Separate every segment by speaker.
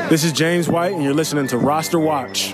Speaker 1: This is James White, and you're listening to Roster Watch.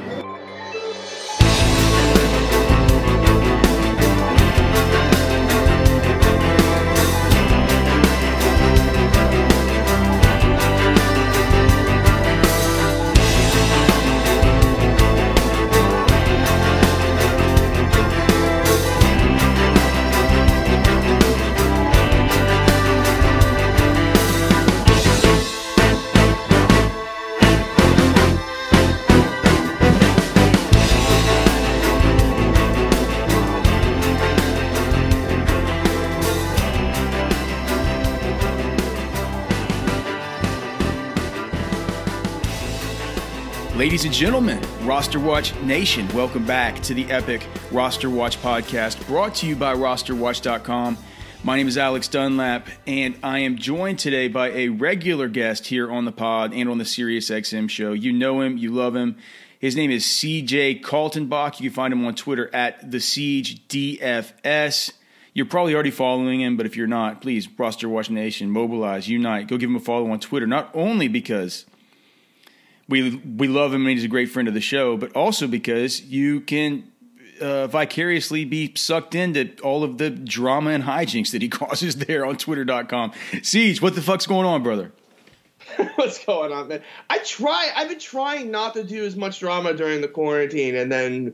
Speaker 2: Ladies and gentlemen, Roster Watch Nation, welcome back to the epic Roster Watch podcast brought to you by rosterwatch.com. My name is Alex Dunlap, and I am joined today by a regular guest here on the pod and on the SiriusXM show. You know him, you love him. His name is CJ Kaltenbach. You can find him on Twitter at TheSiegeDFS. You're probably already following him, but if you're not, please, Roster Watch Nation, mobilize, unite. Go give him a follow on Twitter, not only because we love him and he's a great friend of the show, but also because you can vicariously be sucked into all of the drama and hijinks that he causes there on Twitter.com. Siege, what the fuck's going on, brother?
Speaker 3: What's going on, man? I've been trying not to do as much drama during the quarantine, and then,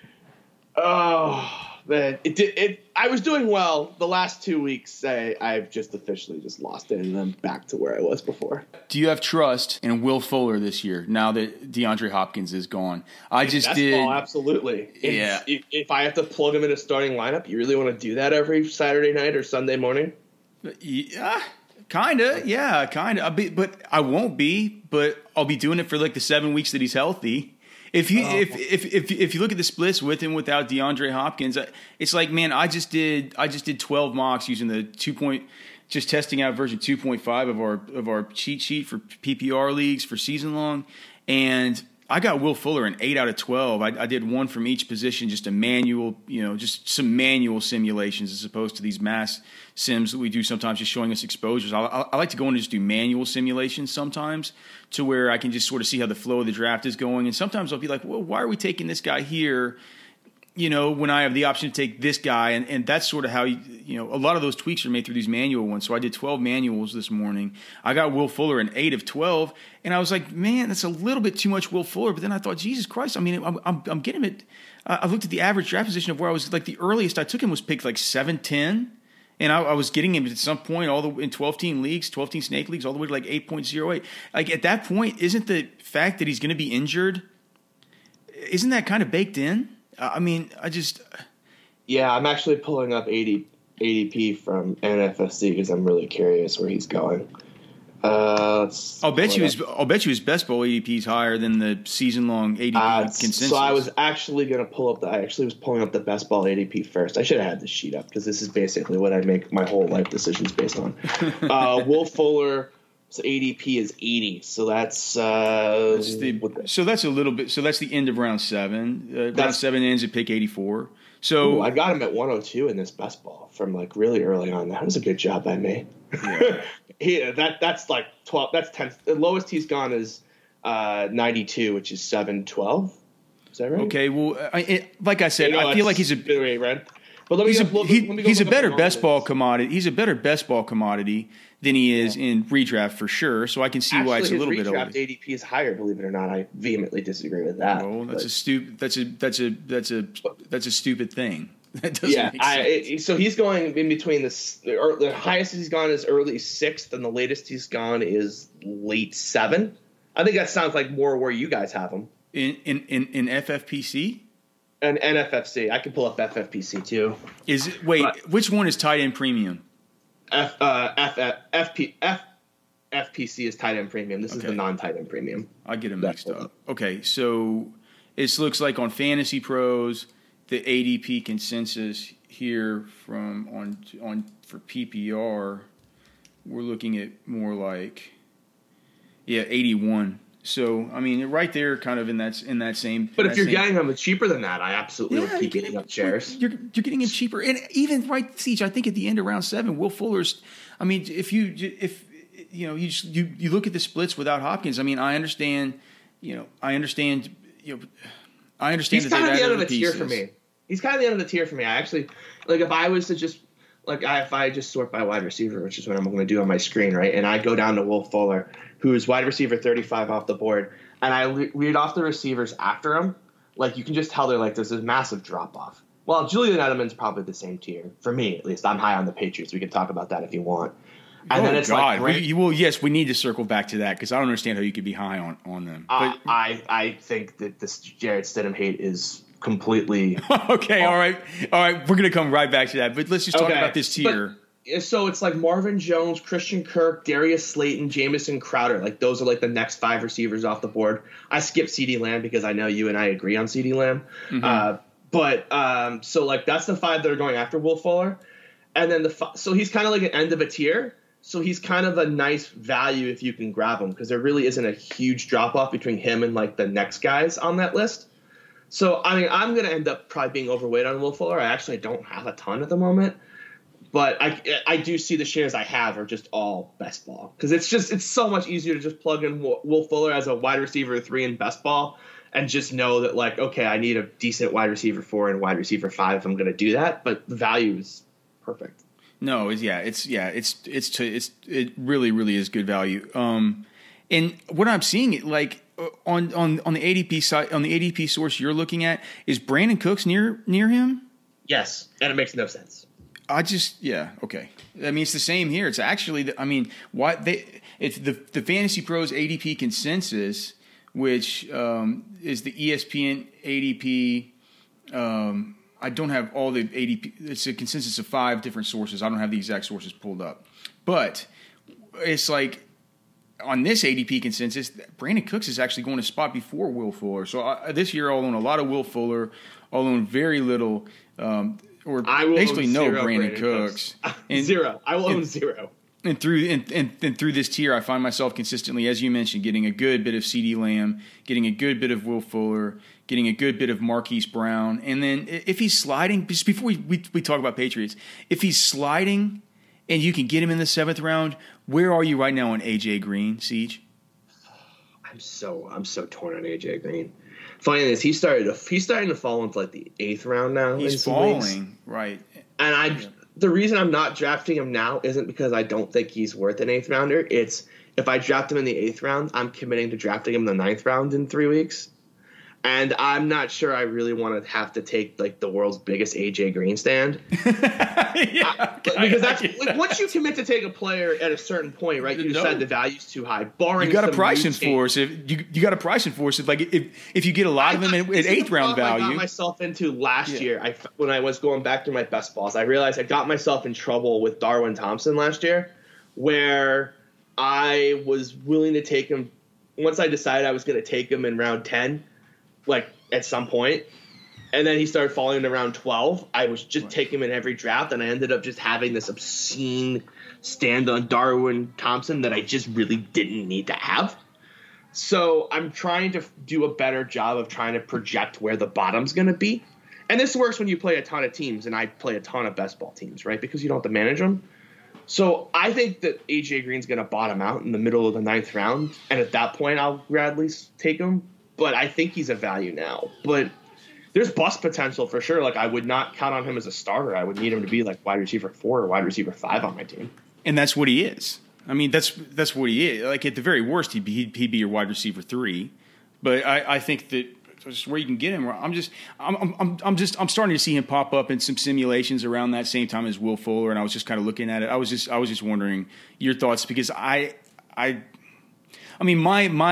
Speaker 3: man, I was doing well the last 2 weeks. I've just officially just lost it, and I'm back to where I was before.
Speaker 2: Do you have trust in Will Fuller this year now that DeAndre Hopkins is gone?
Speaker 3: Absolutely. If I have to plug him in a starting lineup, you really want to do that every Saturday night or Sunday morning?
Speaker 2: Yeah, kind of. But I won't be. But I'll be doing it for like the 7 weeks that he's healthy. If you look at the splits with and without DeAndre Hopkins, it's like, man, I just did 12 mocks using the just testing out version 2.5 of our cheat sheet for PPR leagues for season long, and I got Will Fuller in 8 out of 12. I did one from each position, just a manual, just some manual simulations as opposed to these mass sims that we do sometimes, just showing us exposures. I like to go in and just do manual simulations sometimes to where I can just sort of see how the flow of the draft is going. And sometimes I'll be like, well, why are we taking this guy here? When I have the option to take this guy, and that's sort of how, a lot of those tweaks are made through these manual ones. So I did 12 manuals this morning. I got Will Fuller in 8 of 12, and I was like, man, that's a little bit too much Will Fuller. But then I thought, Jesus Christ, I mean, I'm getting it. I looked at the average draft position of where I was, like the earliest I took him was picked like 7-10, and I was getting him at some point in 12-team leagues, 12-team snake leagues, all the way to like 8.08. Like at that point, isn't the fact that he's going to be injured, isn't that kind of baked in?
Speaker 3: Yeah, I'm actually pulling up ADP from NFFC because I'm really curious where he's going.
Speaker 2: I'll bet you his best ball ADP is higher than the season long ADP consensus.
Speaker 3: So I was actually going to pull up I was pulling up the best ball ADP first. I should have had this sheet up because this is basically what I make my whole life decisions based on. Will Fuller. So ADP is 80, so that's
Speaker 2: that's a little bit. So that's the end of round 7. Round 7 ends at pick 84. So
Speaker 3: I got him at 102 in this best ball from like really early on. That was a good job by me. Yeah. That's like 12. That's 10. The lowest he's gone is 92, which is 712. Is that right?
Speaker 2: Okay. Well, like I said, I feel like he's a
Speaker 3: bit red. But
Speaker 2: he's a better best ball commodity. He's a better best ball commodity than he is in redraft for sure. So I can see why it's a little bit over.
Speaker 3: Redraft ADP is higher, believe it or not. I vehemently disagree with that.
Speaker 2: Well, that's a stupid thing. That doesn't make sense.
Speaker 3: So he's going in between the highest he's gone is early 6th, and the latest he's gone is late 7. I think that sounds like more where you guys have him
Speaker 2: in FFPC.
Speaker 3: And NFFC. I can pull up FFPC too.
Speaker 2: Which one is tight end premium?
Speaker 3: FPC is tight end premium. This is the non-tight end premium.
Speaker 2: I get them mixed up. Okay, so it looks like on Fantasy Pros, the ADP consensus here for PPR, we're looking at more like 81. So I mean, right there, kind of in that same.
Speaker 3: But if you're getting them cheaper than that, I absolutely would keep getting up shares.
Speaker 2: You're getting him cheaper, and even Siege. I think at the end of round 7, Will Fuller's. I mean, if you look at the splits without Hopkins. I mean, I understand. I understand
Speaker 3: He's
Speaker 2: that
Speaker 3: kind
Speaker 2: they've
Speaker 3: of the end of the
Speaker 2: added
Speaker 3: tier
Speaker 2: pieces.
Speaker 3: for me. He's kind of the end of the tier for me. I actually if I was to just if I just sort by wide receiver, which is what I'm going to do on my screen, right? And I go down to Will Fuller, who is wide receiver 35 off the board, and I read off the receivers after him. Like, you can just tell there's this massive drop off. Well, Julian Edelman's probably the same tier for me, at least. I'm high on the Patriots. We can talk about that if you want. And then it's
Speaker 2: God.
Speaker 3: like,
Speaker 2: Yes, we need to circle back to that because I don't understand how you could be high on them. But,
Speaker 3: I think that this Jarrett Stidham hate is completely
Speaker 2: okay. All right. We're gonna come right back to that, but let's just talk about this tier.
Speaker 3: So it's like Marvin Jones, Christian Kirk, Darius Slayton, Jamison Crowder. Like, those are like the next 5 receivers off the board. I skipped CeeDee Lamb because I know you and I agree on CeeDee Lamb. So like that's the 5 that are going after Will Fuller, and then so he's kind of like an end of a tier. So he's kind of a nice value if you can grab him, because there really isn't a huge drop off between him and like the next guys on that list. So, I mean, I'm going to end up probably being overweight on Will Fuller. I actually don't have a ton at the moment. But I do see the shares I have are just all best ball. Because it's so much easier to just plug in Will Fuller as a wide receiver 3 in best ball and just know that, like, okay, I need a decent wide receiver 4 and wide receiver 5 if I'm going to do that. But the value is perfect.
Speaker 2: No, it really, really is good value. And what I'm seeing, like, on the ADP side, on the ADP source you're looking at, is Brandon Cooks near him?
Speaker 3: Yes, and it makes no sense.
Speaker 2: Okay. I mean, it's the same here. It's actually, it's the Fantasy Pros ADP consensus, which is the ESPN ADP. I don't have all the ADP. It's a consensus of 5 different sources. I don't have the exact sources pulled up, but it's like, on this ADP consensus, Brandon Cooks is actually going a spot before Will Fuller. So this year I'll own a lot of Will Fuller. I'll own very little, or basically no Brandon Cooks.
Speaker 3: And, 0. I will own 0.
Speaker 2: And through this tier, I find myself consistently, as you mentioned, getting a good bit of CeeDee Lamb, getting a good bit of Will Fuller, getting a good bit of Marquise Brown. And then if he's sliding, just before we talk about Patriots, if he's sliding and you can get him in the 7th round, where are you right now on AJ Green, Siege?
Speaker 3: I'm so torn on AJ Green. Funny thing is, he's starting to fall into like the 8th round now.
Speaker 2: He's falling, right?
Speaker 3: And the reason I'm not drafting him now isn't because I don't think he's worth an 8th rounder. It's if I draft him in the 8th round, I'm committing to drafting him in the 9th round in 3 weeks. And I'm not sure I really want to have to take like the world's biggest AJ Green stand. Because that's like, once you commit to take a player at a certain point, right? You decide the value's too high. Barring
Speaker 2: you got a pricing force. If you got a pricing force, if you get a lot of them at 8th round value.
Speaker 3: I got myself into last year. When I was going back to my best balls, I realized I got myself in trouble with Darwin Thompson last year, where I was willing to take him once I decided I was going to take him in round 10. Like at some point, and then he started falling to round 12. I was just taking him in every draft, and I ended up just having this obscene stand on Darwin Thompson that I just really didn't need to have. So I'm trying to do a better job of trying to project where the bottom's going to be. And this works when you play a ton of teams, and I play a ton of best ball teams, right? Because you don't have to manage them. So I think that AJ Green's going to bottom out in the middle of the 9th round, and at that point I'll gladly take him. But I think he's a value now. But there's bust potential for sure. Like, I would not count on him as a starter. I would need him to be like wide receiver 4 or wide receiver 5 on my team. And
Speaker 2: that's what he is. I mean, that's what he is. Like, at the very worst, he'd be your wide receiver 3. But I think that just where you can get him, I'm starting to see him pop up in some simulations around that same time as Will Fuller, and I was just kind of looking at it. I was just wondering your thoughts, because I mean,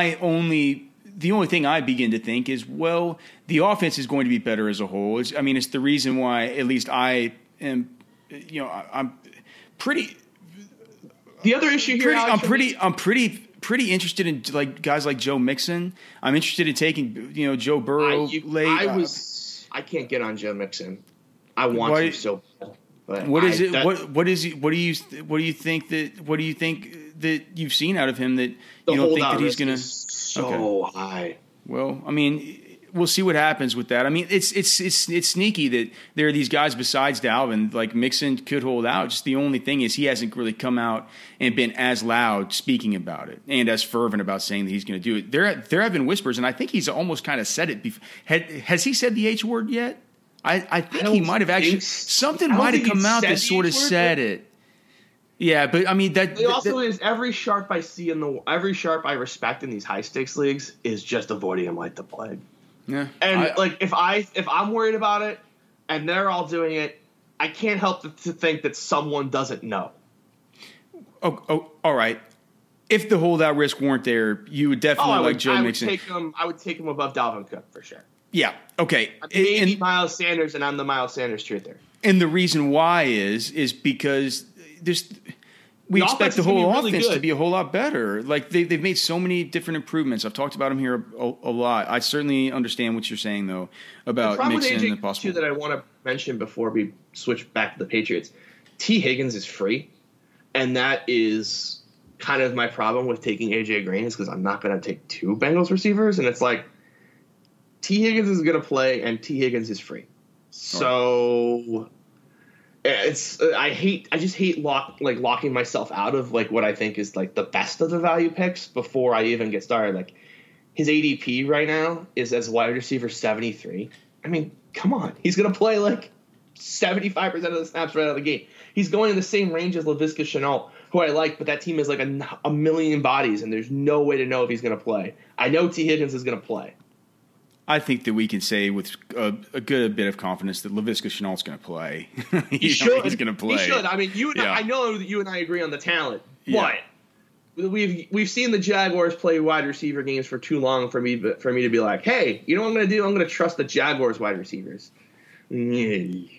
Speaker 2: the only thing I begin to think is, well, the offense is going to be better as a whole. It's the reason why at least I am, I'm pretty.
Speaker 3: The other issue here,
Speaker 2: I'm pretty interested in like guys like Joe Mixon. I'm interested in taking Joe Burrow late.
Speaker 3: I can't get on Joe Mixon. I want to so bad. But
Speaker 2: what is it? What do you think that you've seen out of him that you don't think that he's going to?
Speaker 3: So high.
Speaker 2: Well, I mean, we'll see what happens with that. I mean, it's sneaky that there are these guys besides Dalvin, like Mixon could hold out. Just the only thing is he hasn't really come out and been as loud speaking about it and as fervent about saying that he's going to do it. There have been whispers, and I think he's almost kind of said it before. Has he said the H word yet? I think he might have actually. Something might have come out that sort of said it. Yeah, but I mean that.
Speaker 3: Is every sharp I see every sharp I respect in these high stakes leagues is just avoiding him like the plague.
Speaker 2: Yeah,
Speaker 3: and if I'm worried about it, and they're all doing it, I can't help to think that someone doesn't know.
Speaker 2: Oh, all right. If the holdout risk weren't there, you would definitely like Joe Mixon.
Speaker 3: I would take him above Dalvin Cook for sure.
Speaker 2: Yeah. Okay.
Speaker 3: Maybe Miles Sanders, and I'm the Miles Sanders truther.
Speaker 2: And the reason why is because we expect the whole offense to be a whole lot better. Like they've made so many different improvements. I've talked about them here a lot. I certainly understand what you're saying though about Mixon and the possible.
Speaker 3: That I want to mention before we switch back to the Patriots. T. Higgins is free, and that is kind of my problem with taking AJ Green is because I'm not going to take two Bengals receivers, and it's like T. Higgins is going to play, and T. Higgins is free. So I just hate locking myself out of like what I think is like the best of the value picks before I even get started. Like his ADP right now is as wide receiver 73. I mean, come on, he's going to play like 75% of the snaps right out of the gate. He's going in the same range as Laviska Shenault, who I like, but that team is like a million bodies, and there's no way to know if he's going to play. I know T. Higgins is going to play.
Speaker 2: I think that we can say with a good bit of confidence that Laviska Shenault's going to play. He's going to play.
Speaker 3: He should. I mean, I know that you and I agree on the talent, but we've seen the Jaguars play wide receiver games for too long for me to be like, hey, you know what I'm going to do? I'm going to trust the Jaguars wide receivers.
Speaker 2: Dude,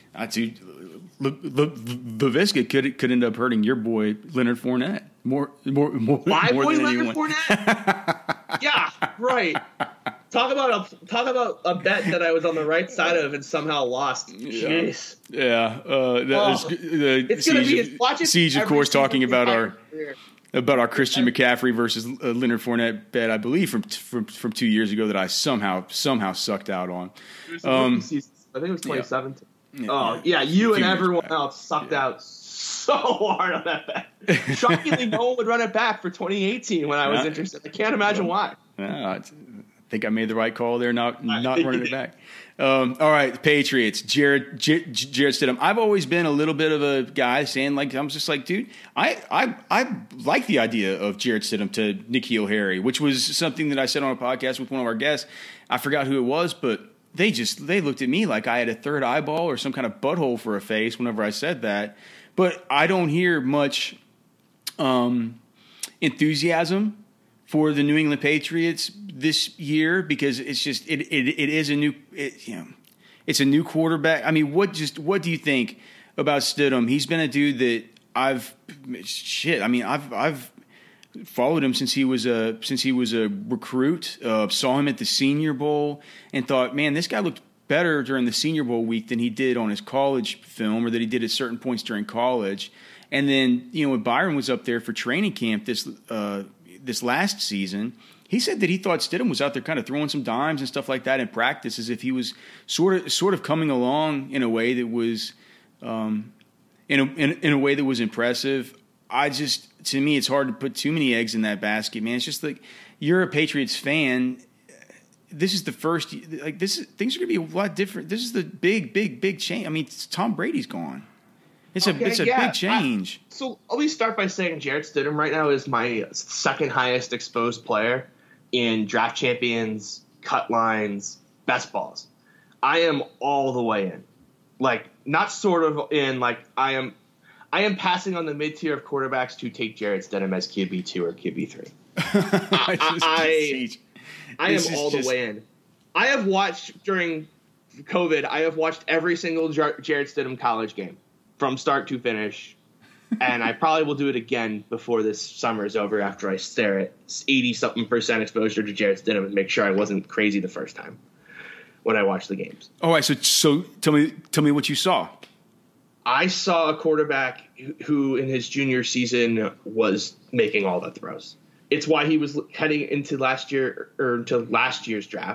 Speaker 2: Laviska could end up hurting your boy Leonard Fournette more than
Speaker 3: Leonard Fournette. Yeah, right. Talk about a bet that I was on the right side of and somehow lost. Jeez.
Speaker 2: Yeah.
Speaker 3: It's going to be watching
Speaker 2: Siege, of course, talking about our Christian McCaffrey versus Leonard Fournette bet, I believe from 2 years ago that I somehow sucked out on.
Speaker 3: I think it was 2017. Yeah. You and everyone else sucked out so hard on that bet. Shockingly, no one would run it back for 2018 when I was interested. I can't imagine why.
Speaker 2: I think I made the right call there, not running it back. All right, Patriots, Jarrett Stidham. I've always been a little bit of a guy saying, like, I'm just like, dude, I like the idea of Jarrett Stidham to N'Keal Harry, which was something that I said on a podcast with one of our guests. I forgot who it was, but they looked at me like I had a third eyeball or some kind of butthole for a face whenever I said that. But I don't hear much enthusiasm for the New England Patriots this year because it's just it is a new it's a new quarterback. I mean, what do you think about Stidham? He's been a dude that I've followed him since he was a recruit. Saw him at the Senior Bowl and thought, man, this guy looked better during the Senior Bowl week than he did on his college film or that he did at certain points during college. And then, when Byron was up there for training camp this last season, he said that he thought Stidham was out there kind of throwing some dimes and stuff like that in practice as if he was sort of coming along in a way that was in a way that was impressive. To me, it's hard to put too many eggs in that basket, man. It's just like you're a Patriots fan. This is the first, things are going to be a lot different. This is the big change. I mean, Tom Brady's gone. It's a big change.
Speaker 3: So let me start by saying Jarrett Stidham right now is my second highest exposed player in draft champions, cut lines, best balls. I am all the way in. Like, not sort of in, like, I am passing on the mid-tier of quarterbacks to take Jarrett Stidham as QB2 or QB3. I am all the way in. I have watched during COVID, I have watched every single Jarrett Stidham college game from start to finish, and I probably will do it again before this summer is over after I stare at 80-something% exposure to Jarrett Stidham and make sure I wasn't crazy the first time when I watched the games.
Speaker 2: All right, so tell me what you saw.
Speaker 3: I saw a quarterback who in his junior season was making all the throws. It's why he was heading into last year's draft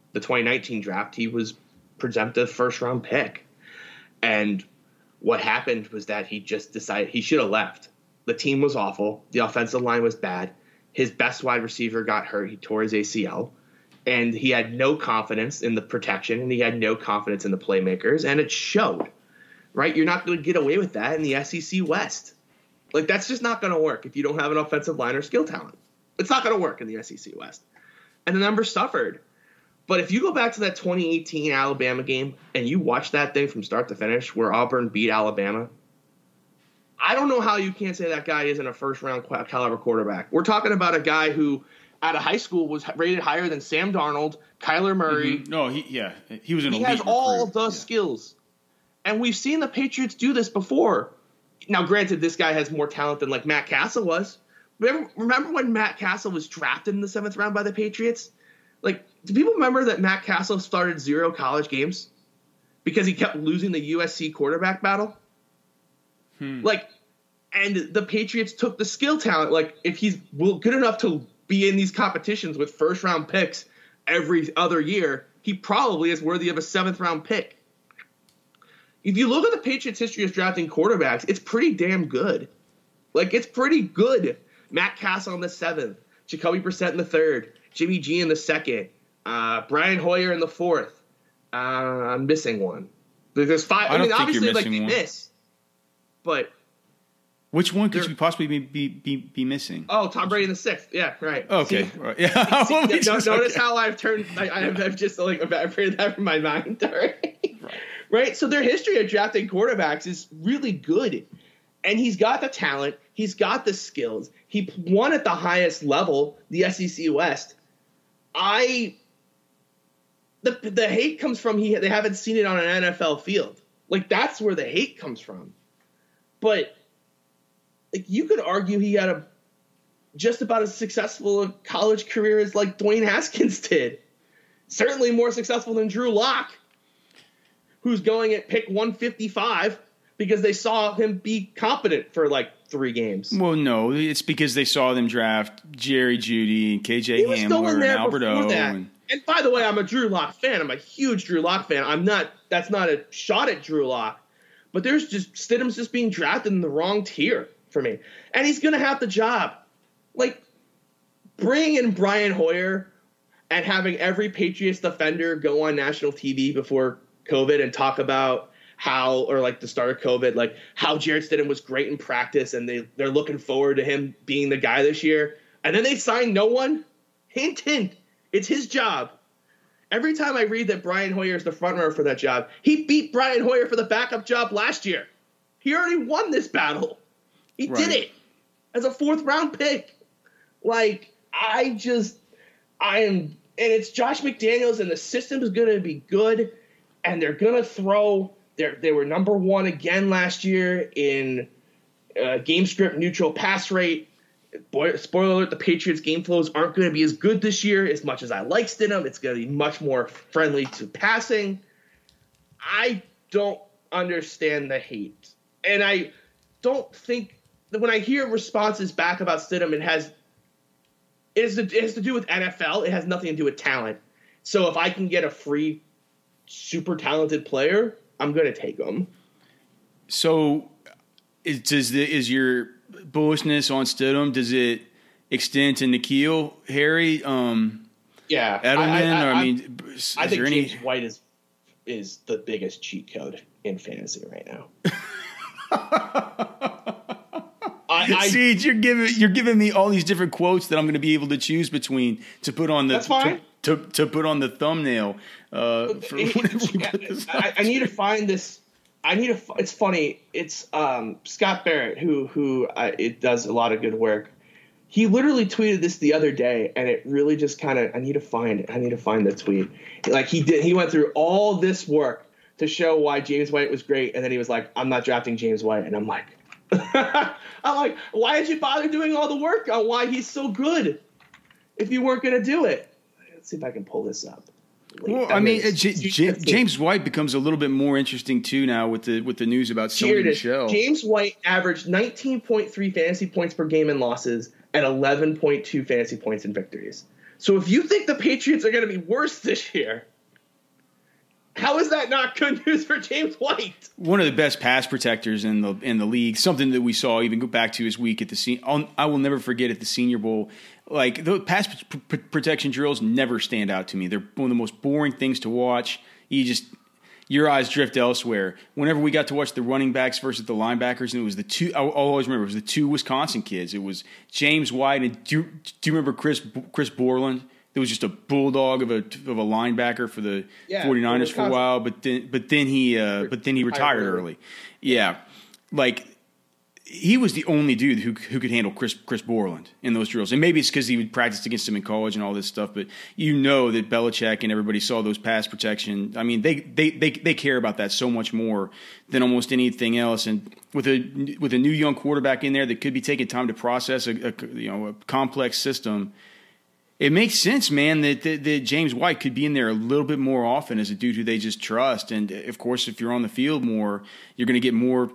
Speaker 3: the 2019 draft, he was presumptive first-round pick. And what happened was that he just decided he should have left. The team was awful. The offensive line was bad. His best wide receiver got hurt. He tore his ACL. And he had no confidence in the protection, and he had no confidence in the playmakers, and it showed. Right? You're not going to get away with that in the SEC West. Like, that's just not going to work if you don't have an offensive line or skill talent. It's not going to work in the SEC West. And the numbers suffered. But if you go back to that 2018 Alabama game and you watch that thing from start to finish where Auburn beat Alabama, I don't know how you can't say that guy isn't a first-round caliber quarterback. We're talking about a guy who, out of high school, was rated higher than Sam Darnold, Kyler Murray.
Speaker 2: Mm-hmm. No, he was an elite
Speaker 3: He has all
Speaker 2: recruit.
Speaker 3: the skills. And we've seen the Patriots do this before. Now, granted, this guy has more talent than, like, Matt Castle was. Remember when Matt Castle was drafted in the 7th round by the Patriots? Like, do people remember that Matt Castle started 0 college games because he kept losing the USC quarterback battle? Like, and the Patriots took the skill talent. Like, if he's good enough to be in these competitions with first-round picks every other year, he probably is worthy of a 7th-round pick. If you look at the Patriots' history of drafting quarterbacks, it's pretty damn good. Like, it's pretty good. Matt Castle in the 7th, Jacoby Brissett in the 3rd, Jimmy G in the 2nd, Brian Hoyer in the 4th. I'm missing one. There's 5. I mean, obviously, like, they miss. But
Speaker 2: which one could you possibly be missing?
Speaker 3: Oh, Tom Brady in the 6th. Yeah, right.
Speaker 2: Okay.
Speaker 3: See,
Speaker 2: right. Yeah.
Speaker 3: Notice how I've turned. I've just like evaporated that from my mind already. Right. So their history of drafting quarterbacks is really good, and he's got the talent. He's got the skills. He won at the highest level, the SEC West. The hate comes from they haven't seen it on an NFL field. Like, that's where the hate comes from. But like, you could argue he had just about as successful a college career as like Dwayne Haskins did. Certainly more successful than Drew Lock, who's going at pick 155 because they saw him be competent for like 3 games.
Speaker 2: Well, no, it's because they saw them draft Jerry Jeudy and KJ Hamler and Albert O.
Speaker 3: And by the way, I'm a Drew Lock fan. I'm a huge Drew Lock fan. That's not a shot at Drew Lock. But Stidham's just being drafted in the wrong tier for me. And he's going to have the job. Like, bringing in Brian Hoyer and having every Patriots defender go on national TV before COVID and talk about how, or like the start of COVID, like how Jarrett Stidham was great in practice and they're looking forward to him being the guy this year. And then they sign no one. Hint, hint. It's his job. Every time I read that Brian Hoyer is the frontrunner for that job, he beat Brian Hoyer for the backup job last year. He already won this battle. He did it as a 4th-round pick. Like, and it's Josh McDaniels, and the system is going to be good, and they're going to throw. They were number 1 again last year in game script neutral pass rate. Spoiler alert, the Patriots' game flows aren't going to be as good this year as much as I like Stidham. It's going to be much more friendly to passing. I don't understand the hate. And I don't think that when I hear responses back about Stidham, it has to do with NFL. It has nothing to do with talent. So if I can get a free, super talented player, I'm going to take him.
Speaker 2: So is your bullishness on Stidham, does it extend to N'Keal Harry?
Speaker 3: Yeah,
Speaker 2: Edelman?
Speaker 3: I think James White is the biggest cheat code in fantasy right now.
Speaker 2: See, you're giving me all these different quotes that I'm going to be able to choose between to put on the
Speaker 3: That's fine.
Speaker 2: To put on the thumbnail. I
Speaker 3: need to find this. It's funny. It's Scott Barrett who it does a lot of good work. He literally tweeted this the other day, and it really just kind of I need to find the tweet. Like he went through all this work to show why James White was great, and then he was like, "I'm not drafting James White," and I'm like, why did you bother doing all the work on why he's so good if you weren't going to do it? Let's see if I can pull this up.
Speaker 2: Well, I mean, James White becomes a little bit more interesting too now with the news about Sony Michel.
Speaker 3: James White averaged 19.3 fantasy points per game in losses and 11.2 fantasy points in victories. So if you think the Patriots are going to be worse this year, how is that not good news for James White?
Speaker 2: One of the best pass protectors in the league. Something that we saw even go back to his week at the I will never forget at the Senior Bowl. Like the pass protection drills never stand out to me. They're one of the most boring things to watch. Your eyes drift elsewhere. Whenever we got to watch the running backs versus the linebackers, and it was the two, I'll always remember, it was the two Wisconsin kids. It was James White, and do you remember Chris Borland? There was just a bulldog of a linebacker for the 49ers for a while, but then he retired early. Yeah, like he was the only dude who could handle Chris Borland in those drills, and maybe it's because he would practice against him in college and all this stuff. But you know that Belichick and everybody saw those pass protection. I mean, they care about that so much more than almost anything else. And with a new young quarterback in there that could be taking time to process a complex system, it makes sense, man, that James White could be in there a little bit more often as a dude who they just trust. And of course, if you're on the field more, you're going to get more.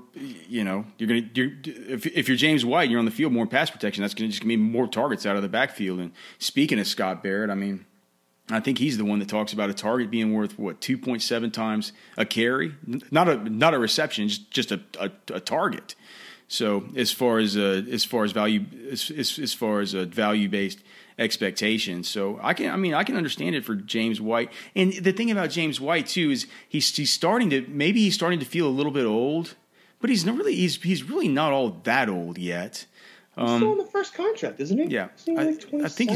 Speaker 2: If you're James White, and you're on the field more in pass protection. That's going to be more targets out of the backfield. And speaking of Scott Barrett, I mean, I think he's the one that talks about a target being worth 2.7 times a carry, not a reception, just a target. So as far as value based expectations. So I can understand it for James White. And the thing about James White too is he's starting to feel a little bit old, but he's really not all that old yet.
Speaker 3: He's still in the first contract, isn't he?
Speaker 2: Yeah, I think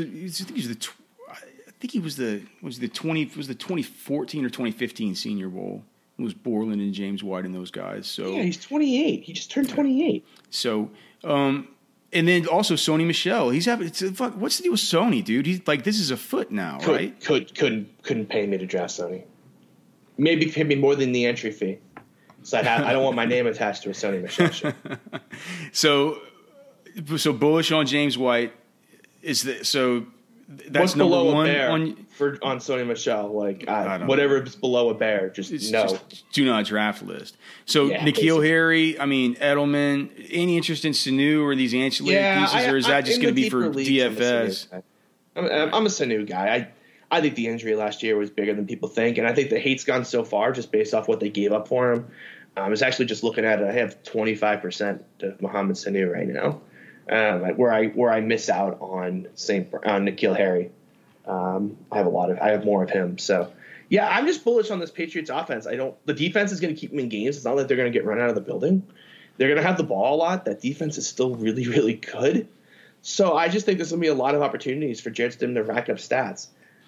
Speaker 2: he was the 2014 or 2015 Senior Bowl. It was Borland and James White and those guys. So
Speaker 3: yeah, he's 28. He just turned 28.
Speaker 2: So and then also Sony Michel. What's the deal with Sony, dude? He's like, this is a foot now, right?
Speaker 3: Couldn't pay me to draft Sony. Maybe pay me more than the entry fee. So I don't want my name attached to a Sony Michel shirt.
Speaker 2: So bullish on James White is that's
Speaker 3: what's
Speaker 2: number
Speaker 3: below
Speaker 2: one
Speaker 3: a bear
Speaker 2: on
Speaker 3: Sony Michel. Like
Speaker 2: whatever
Speaker 3: is below a bear, just
Speaker 2: do not draft list. So
Speaker 3: yeah,
Speaker 2: N'Keal Harry, I mean Edelman. Any interest in Sanu or these ancillary pieces, or is that just going to be for DFS?
Speaker 3: I'm a Sanu guy. I think the injury last year was bigger than people think, and I think the hate's gone so far just based off what they gave up for him. I was actually just looking at it. I have 25% of Mohamed Sanu right now, where I miss out on N'Keal Harry. I have more of him. So yeah, I'm just bullish on this Patriots offense. The defense is going to keep them in games. It's not like they're going to get run out of the building. They're going to have the ball a lot. That defense is still really, really good. So I just think there's going to be a lot of opportunities for Jarrett Stidham to rack up stats.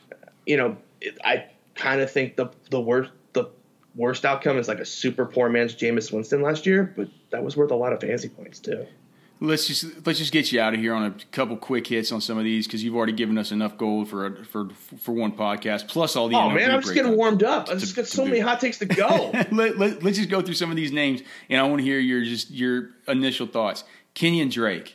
Speaker 3: I kind of think the worst outcome is like a super poor man's Jameis Winston last year, but that was worth a lot of fantasy points too.
Speaker 2: Let's just get you out of here on a couple quick hits on some of these because you've already given us enough gold for one podcast plus all the.
Speaker 3: Oh man, I'm just getting warmed up. I just got so many hot takes to go.
Speaker 2: Let's just go through some of these names, and I want to hear your initial thoughts. Kenyon Drake.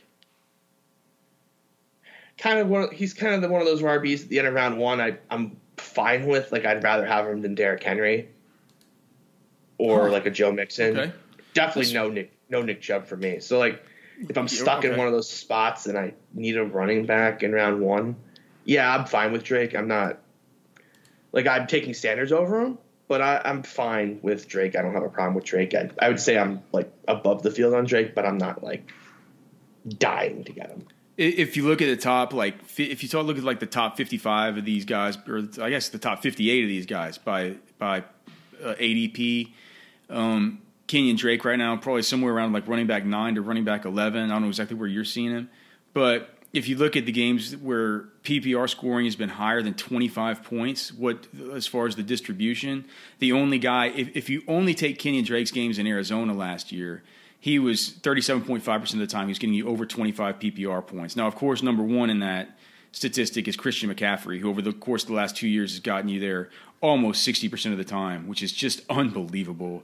Speaker 3: He's kind of one of those RBs at the end of round one. I'm fine with. Like I'd rather have him than Derrick Henry or like a Joe Mixon. Okay. Definitely no Nick Chubb for me. So like if I'm stuck in one of those spots and I need a running back in round one, yeah, I'm fine with Drake. I'm not like I'm taking Sanders over him, but I'm fine with Drake. I don't have a problem with Drake. I would say I'm like above the field on Drake, but I'm not like dying to get him.
Speaker 2: If you look at the top, look at like the top 55 of these guys, or I guess the top 58 of these guys by ADP, Kenyon Drake right now probably somewhere around like running back 9 to running back 11. I don't know exactly where you're seeing him, but if you look at the games where PPR scoring has been higher than 25 points, as far as the distribution, the only guy, if you only take Kenyon Drake's games in Arizona last year, he was 37.5% of the time he was getting you over 25 PPR points. Now, of course, number one in that statistic is Christian McCaffrey, who over the course of the last 2 years has gotten you there almost 60% of the time, which is just unbelievable.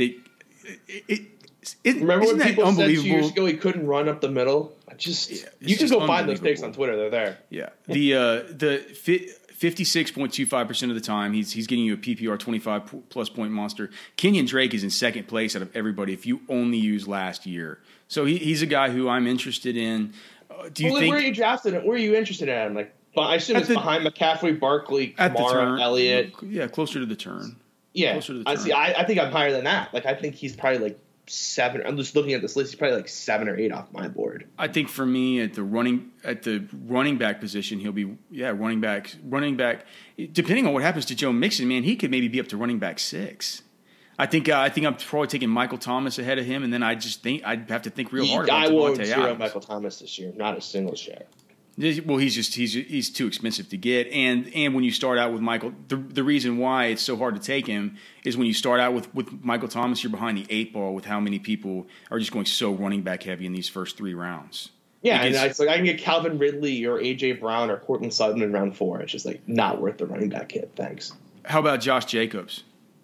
Speaker 3: Remember when people said 2 years ago he couldn't run up the middle? You can go find those takes on Twitter. They're there.
Speaker 2: Yeah. The 56.25% of the time, he's getting you a PPR 25-plus point monster. Kenyon Drake is in second place out of everybody if you only use last year. So he's a guy who I'm interested in.
Speaker 3: Where are you drafted? Where are you interested in? Like But I assume it's behind McCaffrey, Barkley, Kamara, Elliott.
Speaker 2: Yeah, closer to the turn.
Speaker 3: Yeah,
Speaker 2: closer to the turn.
Speaker 3: I think I'm higher than that. Like I think he's probably like 7. I'm just looking at this list. He's probably like 7 or 8 off my board.
Speaker 2: I think for me at the running back position, he'll be running back. Depending on what happens to Joe Mixon, man, he could maybe be up to running back 6. I think I'm probably taking Michael Thomas ahead of him, and then I just think I'd have to think real hard about Devontae Adams. I won't
Speaker 3: Michael Thomas this year, not a single share.
Speaker 2: Well, he's too expensive to get, and when you start out with Michael, the reason why it's so hard to take him is when you start out with Michael Thomas, you're behind the 8 ball with how many people are just going so running back heavy in these first 3 rounds.
Speaker 3: Yeah, and it's like I can get Calvin Ridley or AJ Brown or Cortland Sutton in round 4. It's just like not worth the running back hit. Thanks.
Speaker 2: How about Josh Jacobs?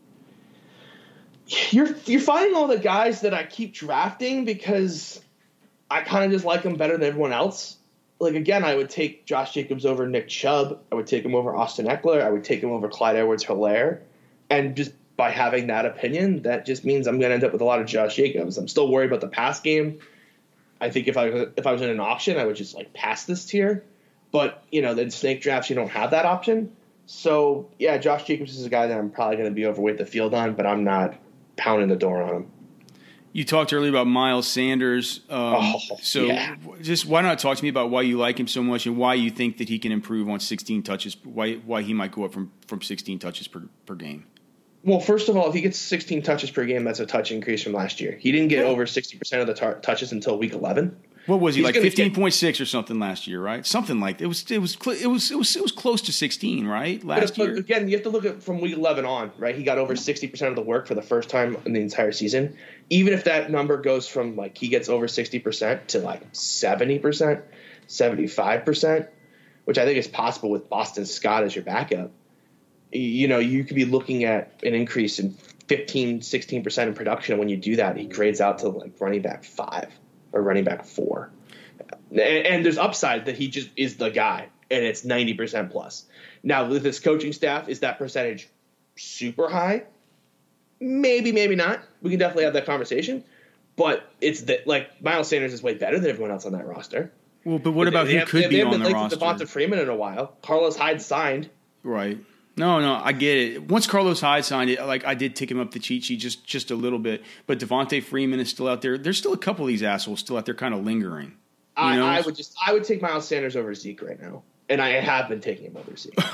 Speaker 3: You're finding all the guys that I keep drafting because I kind of just like them better than everyone else. Like, again, I would take Josh Jacobs over Nick Chubb. I would take him over Austin Eckler. I would take him over Clyde Edwards-Helaire. And just by having that opinion, that just means I'm going to end up with a lot of Josh Jacobs. I'm still worried about the pass game. I think if I was in an auction, I would just, like, pass this tier. But, in snake drafts, you don't have that option. So, yeah, Josh Jacobs is a guy that I'm probably going to be overweight the field on, but I'm not pounding the door on him.
Speaker 2: You talked earlier about Miles Sanders. Just why not talk to me about why you like him so much and why you think that he can improve on 16 touches, why he might go up from 16 touches per game?
Speaker 3: Well, first of all, if he gets 16 touches per game, that's a touch increase from last year. He didn't get over 60% of the touches until week 11.
Speaker 2: What was he, like 15.6 or something last year, right? Something like that. It was close to 16, right? Last year.
Speaker 3: Again, you have to look at from week 11 on, right? He got over 60% of the work for the first time in the entire season. Even if that number goes from like he gets over 60% to like 70%, 75%, which I think is possible with Boston Scott as your backup. You could be looking at an increase in 15, 16% in production. And when you do that, he grades out to like running back 5 or running back 4. And there's upside that he just is the guy, and it's 90% plus. Now, with this coaching staff, is that percentage super high? Maybe, maybe not. We can definitely have that conversation. But it's that, like, Miles Sanders is way better than everyone else on that roster.
Speaker 2: Well, but what about who could be on the roster?
Speaker 3: They haven't been Devonta Freeman in a while. Carlos Hyde signed.
Speaker 2: Right. No, I get it. Once Carlos Hyde signed it, like I did tick him up the cheat sheet just a little bit. But Devonta Freeman is still out there. There's still a couple of these assholes still out there kind of lingering.
Speaker 3: I would take Miles Sanders over Zeke right now, and I have been taking him over Zeke.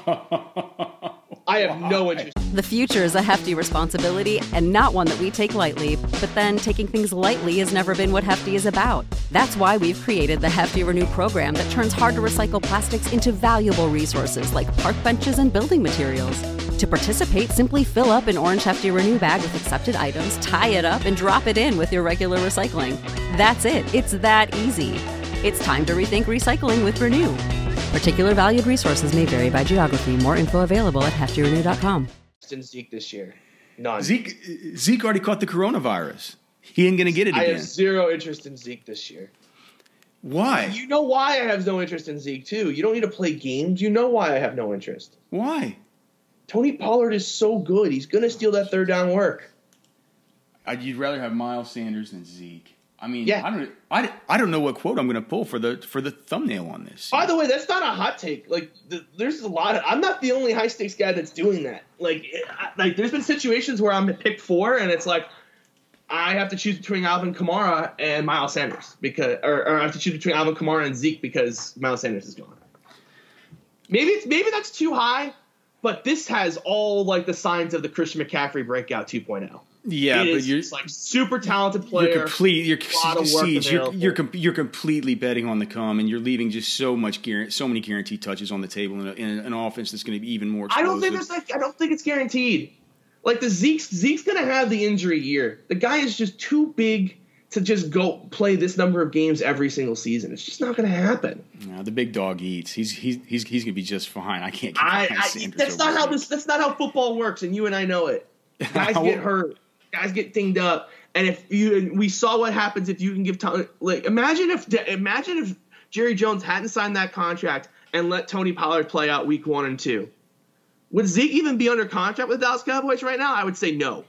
Speaker 3: I have no interest.
Speaker 4: The future is a hefty responsibility and not one that we take lightly. But then taking things lightly has never been what Hefty is about. That's why we've created the Hefty Renew program that turns hard-to-recycle plastics into valuable resources like park benches and building materials. To participate, simply fill up an orange Hefty Renew bag with accepted items, tie it up, and drop it in with your regular recycling. That's it. It's that easy. It's time to rethink recycling with Renew. Particular valued resources may vary by geography. More info available at heftyrenew.com.
Speaker 3: Zeke this year. None.
Speaker 2: Zeke already caught the coronavirus. He ain't going to get it again.
Speaker 3: I have zero interest in Zeke this year.
Speaker 2: Why?
Speaker 3: You know why I have no interest in Zeke, too. You don't need to play games. You know why I have no interest.
Speaker 2: Why?
Speaker 3: Tony Pollard is so good. He's going to steal that third down work.
Speaker 2: You'd rather have Miles Sanders than Zeke. I mean,
Speaker 3: yeah.
Speaker 2: I don't know what quote I'm going to pull for the thumbnail on this.
Speaker 3: By the way, that's not a hot take. Like, there's a lot of. I'm not the only high stakes guy that's doing that. Like, there's been situations where I'm at pick 4, and it's like I have to choose between Alvin Kamara and Miles Sanders or I have to choose between Alvin Kamara and Zeke because Miles Sanders is gone. Maybe that's too high, but this has all like the signs of the Christian McCaffrey breakout 2.0.
Speaker 2: Yeah, but you're
Speaker 3: like super talented player.
Speaker 2: You're completely betting on the come, and you're leaving just so many guaranteed touches on the table in an offense that's going to be even more explosive.
Speaker 3: I don't think it's guaranteed. Like the Zeke's going to have the injury year. The guy is just too big to just go play this number of games every single season. It's just not going to happen.
Speaker 2: No, the big dog eats. He's going to be just fine. I can't. That's
Speaker 3: not how football works, and you and I know it. Guys get hurt. Guys get dinged up, and we saw what happens if you can give time. Like imagine if Jerry Jones hadn't signed that contract and let Tony Pollard play out week 1 and 2. Would Zeke even be under contract with the Dallas Cowboys right now? I would say no.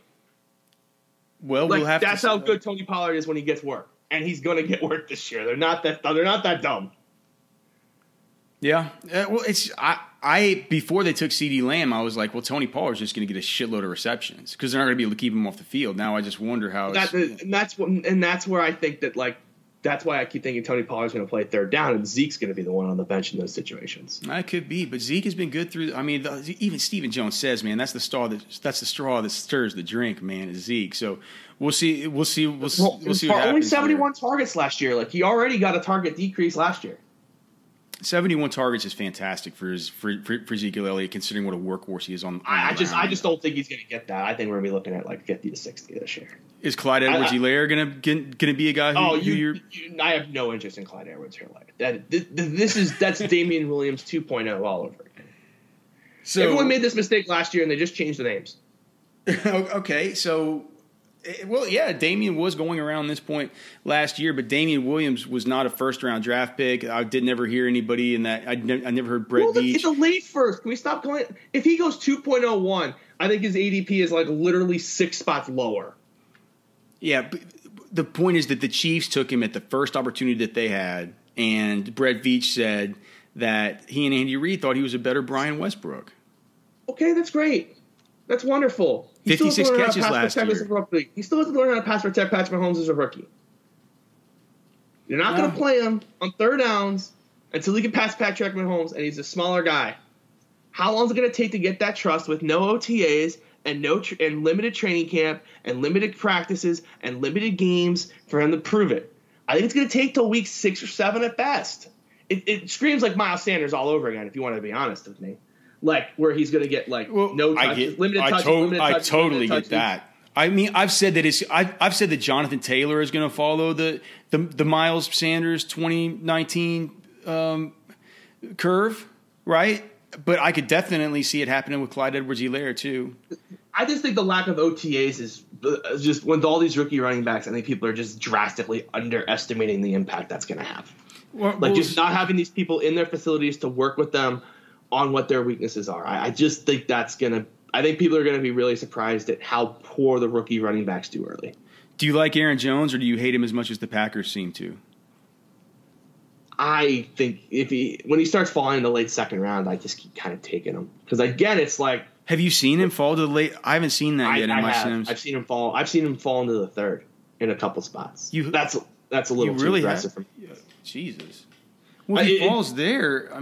Speaker 2: Well,
Speaker 3: that's how good Tony Pollard is when he gets work, and he's going to get work this year. They're not that dumb.
Speaker 2: Yeah. Well, I before they took CeeDee Lamb, I was like, well, Tony Pollard's just going to get a shitload of receptions because they're not going to be able to keep him off the field. Now I just wonder how.
Speaker 3: That's where I think that that's why I keep thinking Tony Pollard's going to play third down and Zeke's going to be the one on the bench in those situations.
Speaker 2: That could be, but Zeke has been good through. I mean, even Stephen Jones says, man, that's the straw that stirs the drink, man. Is Zeke. So we'll see. We'll see what happens.
Speaker 3: Only 71 targets last year. Like he already got a target decrease last year.
Speaker 2: 71 targets is fantastic for Ezekiel Elliott, considering what a workhorse he is on.
Speaker 3: I just don't think he's going to get that. I think we're going to be looking at like 50 to 60 this year.
Speaker 2: Is Clyde Edwards-Helaire going to be a guy who?
Speaker 3: I have no interest in Clyde Edwards-Helaire. That's Damian Williams 2.0 all over again. So everyone made this mistake last year, and they just changed the names.
Speaker 2: Okay, so. Well, yeah, Damian was going around this point last year, but Damian Williams was not a first-round draft pick. I did never hear anybody in that. I never heard Brett Veach.
Speaker 3: It's a late first. Can we stop going? If he goes 2.01, I think his ADP is like literally 6 spots lower.
Speaker 2: Yeah, but the point is that the Chiefs took him at the first opportunity that they had, and Brett Veach said that he and Andy Reid thought he was a better Brian Westbrook.
Speaker 3: Okay, that's great. That's wonderful.
Speaker 2: 56 catches last year.
Speaker 3: He still has to learn how to pass protect Patrick Mahomes as a rookie. You're not going to play him on third downs until he can pass Patrick Mahomes, and he's a smaller guy. How long is it going to take to get that trust with no OTAs and and limited training camp and limited practices and limited games for him to prove it? I think it's going to take till week 6 or 7 at best. It screams like Miles Sanders all over again, if you want to be honest with me. Like where he's going to get no touches, limited touches.
Speaker 2: I totally get that. I mean, I've said that Jonathan Taylor is going to follow the Miles Sanders 2019 curve, right? But I could definitely see it happening with Clyde Edwards-Helaire too.
Speaker 3: I just think the lack of OTAs is just with all these rookie running backs. I think people are just drastically underestimating the impact that's going to have. Just not having these people in their facilities to work with them on what their weaknesses are. I just think I think people are going to be really surprised at how poor the rookie running backs do early.
Speaker 2: Do you like Aaron Jones or do you hate him as much as the Packers seem to?
Speaker 3: I think when he starts falling in the late second round, I just keep kind of taking him. Because again, it's like.
Speaker 2: Have you seen him fall to the late? I haven't seen that yet in my Sims.
Speaker 3: I've seen him fall into the third in a couple spots. That's a little too aggressive for me.
Speaker 2: Jesus. Well, if he falls there,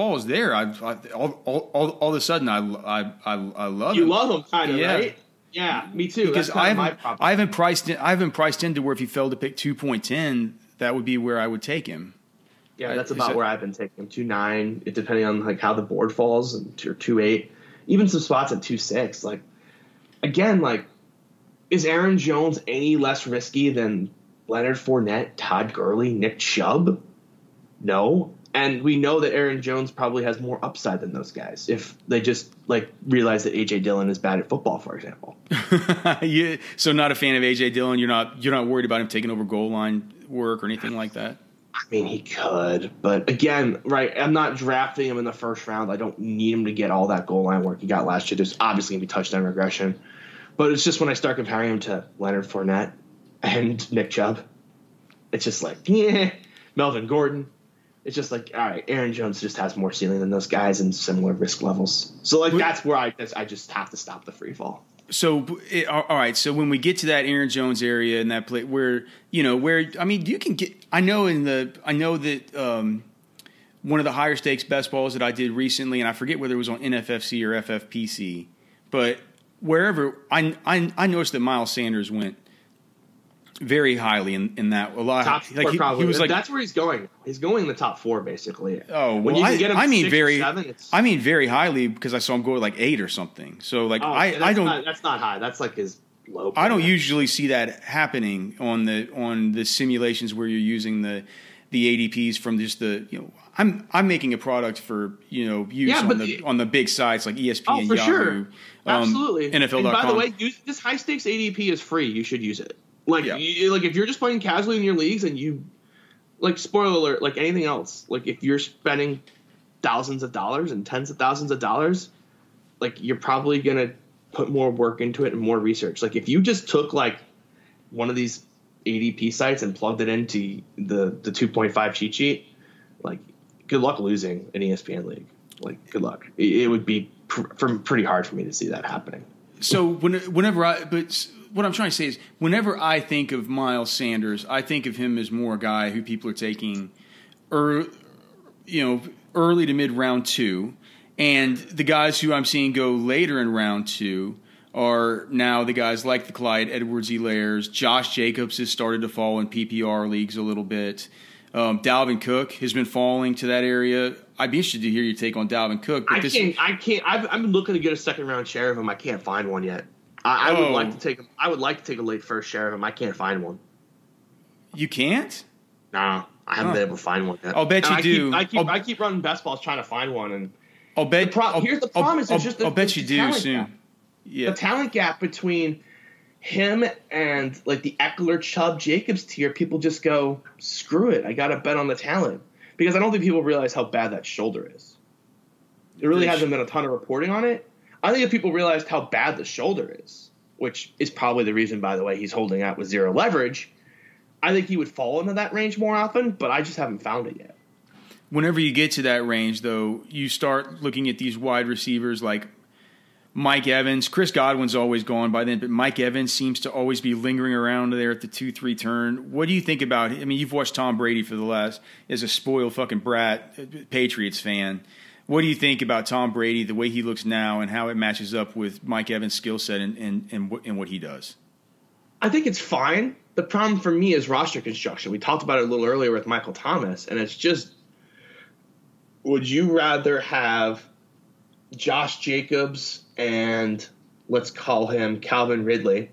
Speaker 2: all of a sudden I love him.
Speaker 3: You love him, kind of, right? Yeah, me too.
Speaker 2: Because I haven't priced in to where if he fell to pick 2.10, that would be where I would take him.
Speaker 3: Yeah, that's about where I've been taking him. 2.9, depending on how the board falls, or 2.8, even some spots at 2.6. Again, is Aaron Jones any less risky than Leonard Fournette, Todd Gurley, Nick Chubb? No. And we know that Aaron Jones probably has more upside than those guys if they just realize that A.J. Dillon is bad at football, for example.
Speaker 2: So not a fan of A.J. Dillon? You're not worried about him taking over goal line work or anything like that?
Speaker 3: I mean, he could. But again, right, I'm not drafting him in the first round. I don't need him to get all that goal line work he got last year. There's obviously going to be touchdown regression. But it's just when I start comparing him to Leonard Fournette and Nick Chubb, it's just Melvin Gordon. It's just all right, Aaron Jones just has more ceiling than those guys and similar risk levels. So that's where I just have to stop the free fall.
Speaker 2: So all right, so when we get to that Aaron Jones area and that play where you can get, I know that one of the higher stakes best balls that I did recently, and I forget whether it was on NFFC or FFPC, but wherever I noticed that Miles Sanders went very highly in that a lot.
Speaker 3: Top four, probably. He was that's where he's going. He's going in the top 4 basically.
Speaker 2: Oh, well, I mean very highly because I saw him go 8 or something. So I don't.
Speaker 3: That's not high. That's his low.
Speaker 2: I don't usually see that happening on the simulations where you're using the ADPs from just I'm making a product for use on the big sites like ESPN,
Speaker 3: for
Speaker 2: Yahoo,
Speaker 3: sure, absolutely,
Speaker 2: NFL.com.
Speaker 3: And by the way, this high stakes ADP is free. You should use it. If you're just playing casually in your leagues and you spoiler alert, anything else, if you're spending thousands of dollars and tens of thousands of dollars, you're probably gonna put more work into it and more research. If you just took one of these ADP sites and plugged it into the 2.5 cheat sheet, good luck losing an ESPN league. Like, good luck. It would be pretty hard for me to see that happening.
Speaker 2: So what I'm trying to say is, whenever I think of Miles Sanders, I think of him as more a guy who people are taking, early to mid round 2, and the guys who I'm seeing go later in round 2 are now the guys like the Clyde Edwards-Helaire's. Josh Jacobs has started to fall in PPR leagues a little bit. Dalvin Cook has been falling to that area. I'd be interested to hear your take on Dalvin Cook. But
Speaker 3: I can't. I've been looking to get a second round share of him. I can't find one yet. I would like to take him. I would like to take a late first share of him. I can't find one.
Speaker 2: You can't?
Speaker 3: No, I haven't been able to find one yet.
Speaker 2: I'll bet you do.
Speaker 3: I keep running best balls trying to find one, and
Speaker 2: here's
Speaker 3: the problem is just
Speaker 2: I'll bet you do soon.
Speaker 3: Gap.
Speaker 2: Yeah,
Speaker 3: the talent gap between him and like the Eckler, Chubb, Jacobs tier, people just go, screw it. I got to bet on the talent, because I don't think people realize how bad that shoulder is. There really hasn't been a ton of reporting on it. I think if people realized how bad the shoulder is, which is probably the reason, by the way, he's holding out with zero leverage, I think he would fall into that range more often, but I just haven't found it yet.
Speaker 2: Whenever you get to that range, though, you start looking at these wide receivers like Mike Evans. Chris Godwin's always gone by then, but Mike Evans seems to always be lingering around there at the 2-3 turn. What do you think about it? I mean, you've watched Tom Brady for the last, as a spoiled fucking brat Patriots fan. What do you think about Tom Brady, the way he looks now, and how it matches up with Mike Evans' skill set and what he does?
Speaker 3: I think it's fine. The problem for me is roster construction. We talked about it a little earlier with Michael Thomas, and it's just, would you rather have Josh Jacobs and let's call him Calvin Ridley,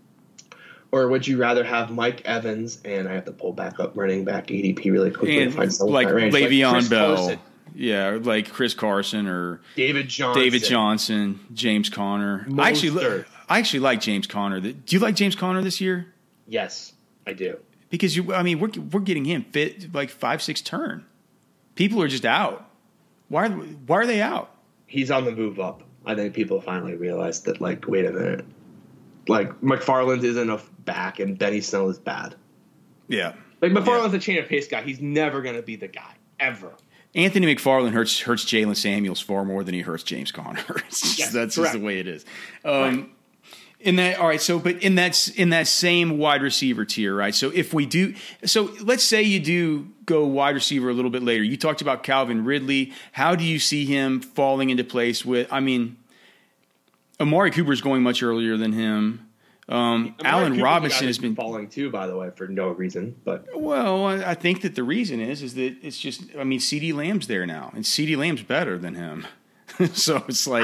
Speaker 3: or would you rather have Mike Evans and I have to pull back up running back ADP really quickly
Speaker 2: and
Speaker 3: to find someone
Speaker 2: like
Speaker 3: in that range.
Speaker 2: Le'Veon
Speaker 3: like
Speaker 2: Bell,
Speaker 3: Carson.
Speaker 2: Yeah, like Chris Carson or
Speaker 3: David Johnson,
Speaker 2: James Conner. I actually like James Conner. Do you like James Conner this year?
Speaker 3: Yes, I do.
Speaker 2: Because we're getting him fit like 5-6 turn. People are just out. Why are they out?
Speaker 3: He's on the move up. I think people finally realized that, like, wait a minute. Like, McFarland isn't a back and Benny Snell is bad.
Speaker 2: Yeah.
Speaker 3: Like, McFarland's a chain of pace guy. He's never going to be the guy, ever.
Speaker 2: Anthony McFarland hurts Jalen Samuels far more than he hurts James Conner.
Speaker 3: Yes,
Speaker 2: that's
Speaker 3: correct.
Speaker 2: just the way it is.
Speaker 3: Right.
Speaker 2: In that same wide receiver tier, right? So let's say you do go wide receiver a little bit later. You talked about Calvin Ridley. How do you see him falling into place with? I mean, Amari Cooper's going much earlier than him. Allen Robinson has been
Speaker 3: falling too, by the way, for no reason. But
Speaker 2: I think that the reason is that it's just, I mean, CeeDee Lamb's there now, and CeeDee Lamb's better than him. So it's like,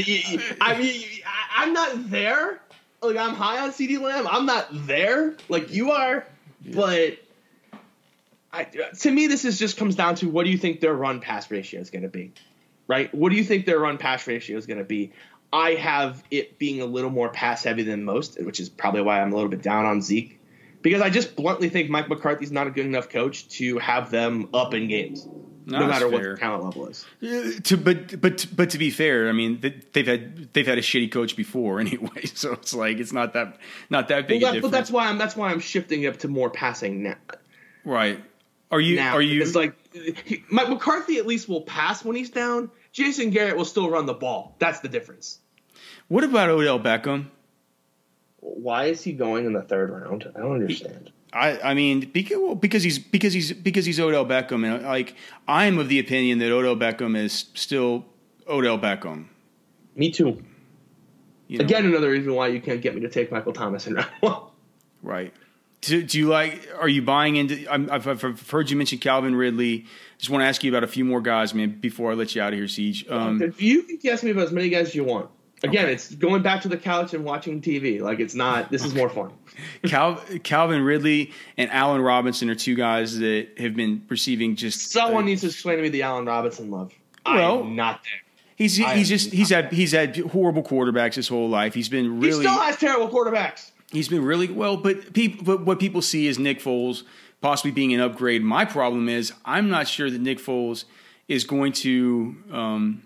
Speaker 3: I'm not there. Like, I'm high on CeeDee Lamb. I'm not there like you are, but to me, this just comes down to, what do you think their run pass ratio is going to be, right? What do you think their run pass ratio is going to be? I have it being a little more pass heavy than most, which is probably why I'm a little bit down on Zeke, because I just bluntly think Mike McCarthy's not a good enough coach to have them up in games, no matter what the talent level is.
Speaker 2: But to be fair, I mean, they've had a shitty coach before anyway, so it's like it's not that big a difference.
Speaker 3: But that's why I'm shifting up to more passing now.
Speaker 2: Right? Are you?
Speaker 3: It's like Mike McCarthy at least will pass when he's down. Jason Garrett will still run the ball. That's the difference.
Speaker 2: What about Odell Beckham?
Speaker 3: Why is he going in the third round? I don't understand.
Speaker 2: I mean, because he's Odell Beckham, and like, I'm of the opinion that Odell Beckham is still Odell Beckham.
Speaker 3: Me too. Again, another reason why you can't get me to take Michael Thomas in round one.
Speaker 2: Right. Do you are you buying into? I've heard you mention Calvin Ridley. Just want to ask you about a few more guys, man, before I let you out of here, Siege.
Speaker 3: You can ask me about as many guys as you want. Again, It's going back to the couch and watching TV. Like, it's not. This is more fun.
Speaker 2: Calvin Ridley and Allen Robinson are two guys that have been receiving just.
Speaker 3: Someone needs to explain to me the Allen Robinson love.
Speaker 2: Well,
Speaker 3: I'm not there.
Speaker 2: He's had horrible quarterbacks his whole life. He's been really.
Speaker 3: He still has terrible quarterbacks.
Speaker 2: He's been really well, but what people see is Nick Foles possibly being an upgrade. My problem is I'm not sure that Nick Foles is going to.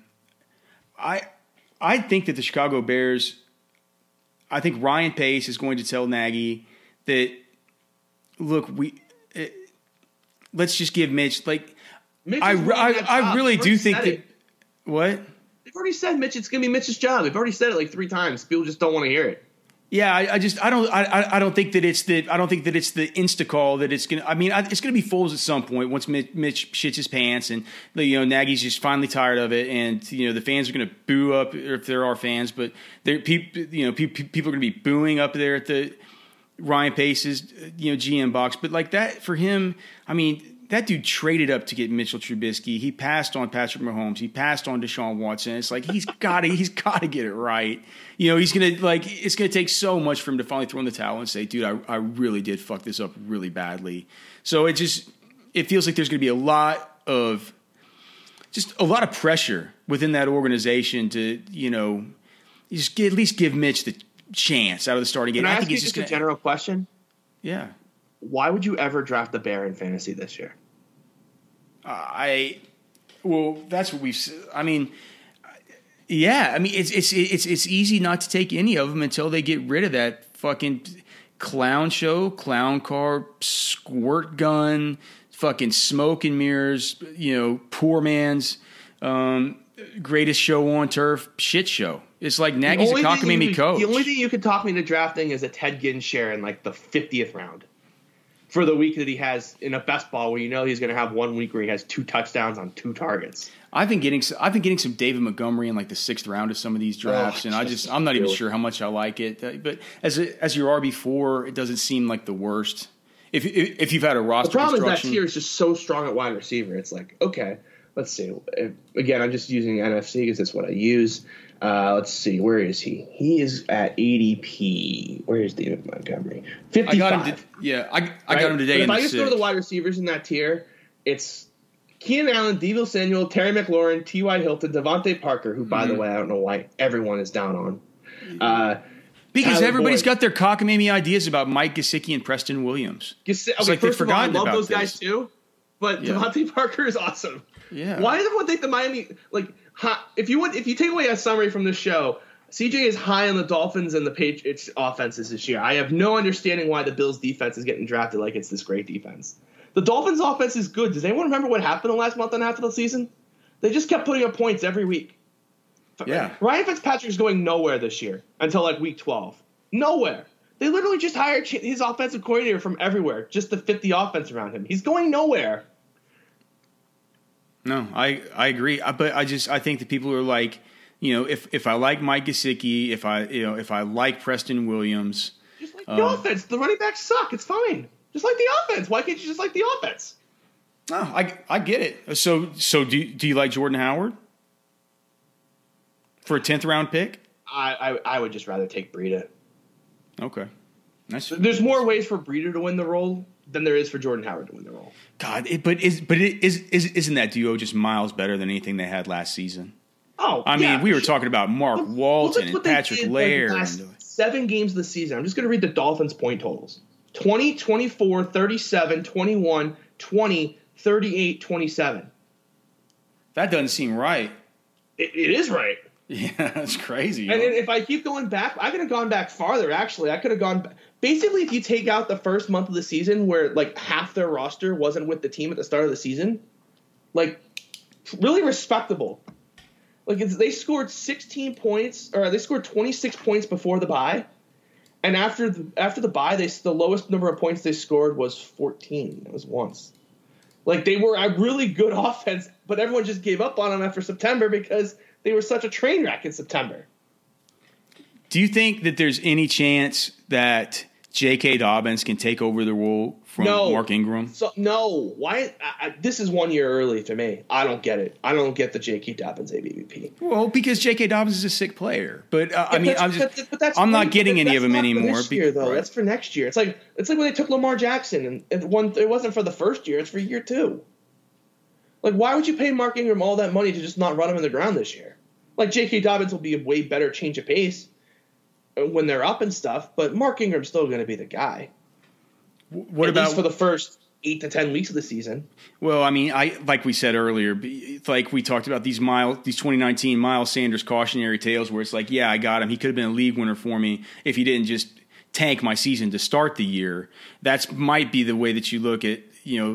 Speaker 2: I think that the Chicago Bears. I think Ryan Pace is going to tell Nagy that, look, let's just give Mitch
Speaker 3: Mitch
Speaker 2: I
Speaker 3: is winning that job.
Speaker 2: really
Speaker 3: They've
Speaker 2: do
Speaker 3: already
Speaker 2: think
Speaker 3: said
Speaker 2: that.
Speaker 3: it.
Speaker 2: What?
Speaker 3: They've already said Mitch. It's going to be Mitch's job. They've already said it like 3 times. People just don't want to hear it.
Speaker 2: Yeah, I don't think that it's the insta call that it's gonna. I mean, it's gonna be Foles at some point once Mitch shits his pants and Nagy's just finally tired of it, and the fans are gonna boo up, or if there are fans, but people are gonna be booing up there at the Ryan Pace's GM box. But like that for him, I mean, that dude traded up to get Mitchell Trubisky. He passed on Patrick Mahomes. He passed on Deshaun Watson. It's like he's got to get it right. He's gonna it's gonna take so much for him to finally throw in the towel and say, "Dude, I really did fuck this up really badly." So it feels like there's gonna be a lot of pressure within that organization to just at least give Mitch the chance out of the starting game.
Speaker 3: Can I
Speaker 2: think
Speaker 3: ask you
Speaker 2: it's
Speaker 3: just a general question?
Speaker 2: Yeah.
Speaker 3: Why would you ever draft the Bear in fantasy this year?
Speaker 2: That's what we've. I mean, yeah. I mean, it's easy not to take any of them until they get rid of that fucking clown show, clown car, squirt gun, fucking smoke and mirrors. Poor man's greatest show on turf shit show. It's like Nagy's a cockamamie coach.
Speaker 3: The only thing you could talk me into drafting is a Ted Ginn share in like the 50th round. For the week that he has in a best ball where he's going to have 1 week where he has 2 touchdowns on 2 targets.
Speaker 2: I've been getting some David Montgomery in like the 6th round of some of these drafts, and I'm not even sure how much I like it. But as your RB4, it doesn't seem like the worst. If you've had a roster,
Speaker 3: the problem is that tier is just so strong at wide receiver. It's like, okay, let's see. Again, I'm just using NFC because that's what I use. Let's see. Where is he? He is at ADP. Where is David Montgomery? 55.
Speaker 2: I got him today.
Speaker 3: But
Speaker 2: in
Speaker 3: if I
Speaker 2: the
Speaker 3: just go to
Speaker 2: 6th.
Speaker 3: the wide receivers in that tier, it's Keenan Allen, Deebo Samuel, Terry McLaurin, T.Y. Hilton, Devontae Parker, who, by the way, I don't know why everyone is down on.
Speaker 2: Because
Speaker 3: Tyler
Speaker 2: everybody's
Speaker 3: Boyd.
Speaker 2: got their cockamamie ideas about Mike Gesicki and Preston Williams.
Speaker 3: Okay,
Speaker 2: like
Speaker 3: first of all, I love
Speaker 2: about
Speaker 3: those guys
Speaker 2: this.
Speaker 3: too, but
Speaker 2: Yeah.
Speaker 3: Devontae Parker is awesome.
Speaker 2: Yeah.
Speaker 3: Why does everyone think the Miami if you take away a summary from this show, CJ is high on the Dolphins and the Patriots offenses this year. I have no understanding why the Bills defense is getting drafted like it's this great defense. The Dolphins offense is good. Does anyone remember what happened the last month and a half of the season? They just kept putting up points every week.
Speaker 2: Yeah.
Speaker 3: Ryan Fitzpatrick's going nowhere this year until like week 12. Nowhere. They literally just hired his offensive coordinator from everywhere just to fit the offense around him. He's going nowhere.
Speaker 2: No, I agree. But I think that people are like, if I like Mike Gesicki, if I like Preston Williams,
Speaker 3: Just like the offense. The running backs suck. It's fine. Just like the offense. Why can't you just like the offense?
Speaker 2: no, I get it. So do you like Jordan Howard for a 10th round pick?
Speaker 3: I would just rather take Breida.
Speaker 2: Okay, nice.
Speaker 3: There's more ways for Breida to win the role than there is for Jordan Howard to win the role.
Speaker 2: God, isn't that duo just miles better than anything they had last season?
Speaker 3: Oh,
Speaker 2: I mean, we were talking about Mark Walton and Patrick Laird.
Speaker 3: Last 7 games of the season. I'm just going to read the Dolphins' point totals. 20, 24, 37, 21, 20, 38, 27.
Speaker 2: That doesn't seem right.
Speaker 3: It is right.
Speaker 2: Yeah, that's crazy.
Speaker 3: And then if I keep going back, I could have gone back farther, actually. I could have gone – basically, if you take out the first month of the season where, like, half their roster wasn't with the team at the start of the season, like, really respectable. Like, they scored 16 points – or they scored 26 points before the bye. And after the bye, the lowest number of points they scored was 14. It was once. Like, they were a really good offense, but everyone just gave up on them after September because – they were such a train wreck in September.
Speaker 2: Do you think that there's any chance that J.K. Dobbins can take over the role from Mark Ingram?
Speaker 3: No. Why? This is 1 year early to me. I don't get it. I don't get the J.K. Dobbins ABVP.
Speaker 2: Well, because J.K. Dobbins is a sick player. But, I'm not
Speaker 3: getting
Speaker 2: getting any of them anymore.
Speaker 3: This year, though. Right. That's for next year. It's like when they took Lamar Jackson, and it wasn't for the first year. It's for year 2. Like, why would you pay Mark Ingram all that money to just not run him in the ground this year? Like, J.K. Dobbins will be a way better change of pace when they're up and stuff, but Mark Ingram's still going to be the guy.
Speaker 2: What
Speaker 3: At
Speaker 2: about
Speaker 3: least for the first 8 to 10 weeks of the season?
Speaker 2: Well, I mean, like we said earlier, like we talked about these 2019 Miles Sanders cautionary tales where it's like, yeah, I got him. He could have been a league winner for me if he didn't just tank my season to start the year. That might be the way that you look at,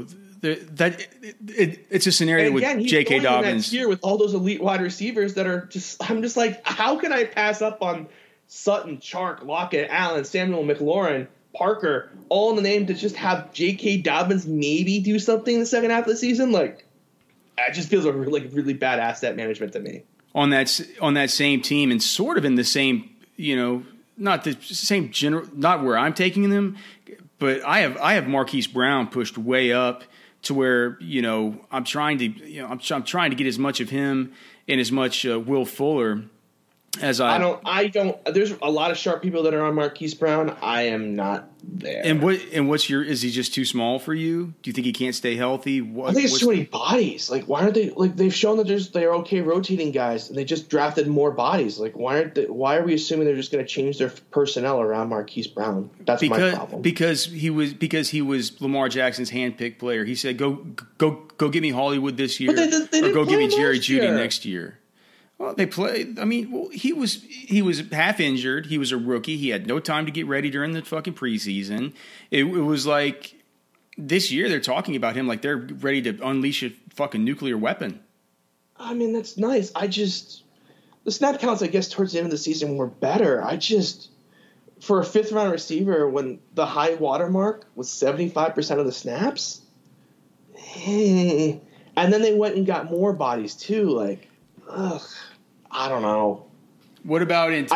Speaker 2: it's a scenario with J.K. Dobbins
Speaker 3: here with all those elite wide receivers that are just. I'm just like, how can I pass up on Sutton, Chark, Lockett, Allen, Samuel, McLaurin, Parker, all in the name to just have J.K. Dobbins maybe do something in the second half of the season? Like, it just feels like really bad asset management to me. On
Speaker 2: that same team and sort of in the same, not the same general, not where I'm taking them, but I have Marquise Brown pushed way up to where I'm trying to get as much of him and as much Will Fuller as I don't. There's a lot of sharp people that are on Marquise Brown. I am not there. And what's is he just too small for you? Do you think he can't stay healthy?
Speaker 3: I think it's too many bodies. Like, why aren't they like they've shown that they're okay rotating guys and they just drafted more bodies? Like, why are we assuming they're just going to change their personnel around Marquise Brown? That's my problem. Because
Speaker 2: he was Lamar Jackson's handpicked player. He said, "Go get me Hollywood this year, or go get me Jerry Jeudy next year." Well, they played. I mean, he was half injured. He was a rookie. He had no time to get ready during the fucking preseason. It was like this year they're talking about him like they're ready to unleash a fucking nuclear weapon. I mean, that's nice. The snap counts, I guess, towards the end of the season were better. For a fifth round receiver, when the high watermark was 75% of the snaps, and then they went and got more bodies too, like. Ugh, I don't know. What about in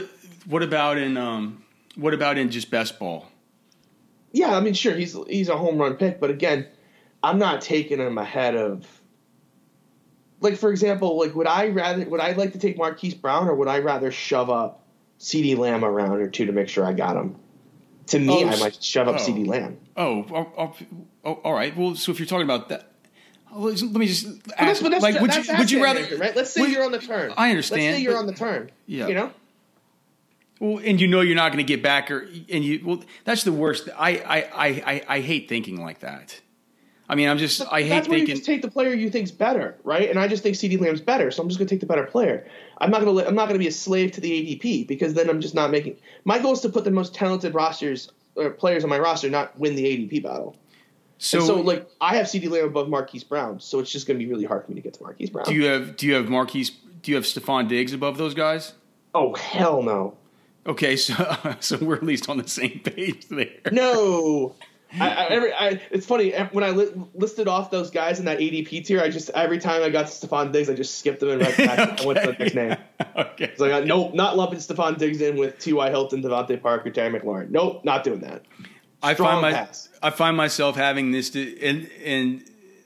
Speaker 2: just best ball? Yeah, I mean, sure, he's a home run pick, but again, I'm not taking him ahead of. Like, for example, like would I like to take Marquise Brown, or would I rather shove up CeeDee Lamb a round or two to make sure I got him? To me, I might shove up CeeDee Lamb. All right. Well, so if you're talking about that. Let me just ask. Like, would you rather? Right? Let's say you're on the turn. I understand. Let's say you're on the turn. Yeah. Well, and you're not going to get back, that's the worst. I hate thinking like that. I mean, I hate thinking. That's where you just take the player you think's better, right? And I just think CeeDee Lamb's better, so I'm just going to take the better player. I'm not going to be a slave to the ADP because then I'm just not making. My goal is to put the most talented players on my roster, not win the ADP battle. So I have CeeDee Lamb above Marquise Brown, so it's just going to be really hard for me to get to Marquise Brown. Do you have Stephon Diggs above those guys? Oh, hell no. Okay, so we're at least on the same page there. No. It's funny when I listed off those guys in that ADP tier. Every time I got to Stephon Diggs, I just skipped them and right back. I went to the next name. Okay. So I got nope, not lumping Stephon Diggs in with T.Y. Hilton, Devontae Parker, Terry McLaurin. Nope, not doing that. I find myself having this and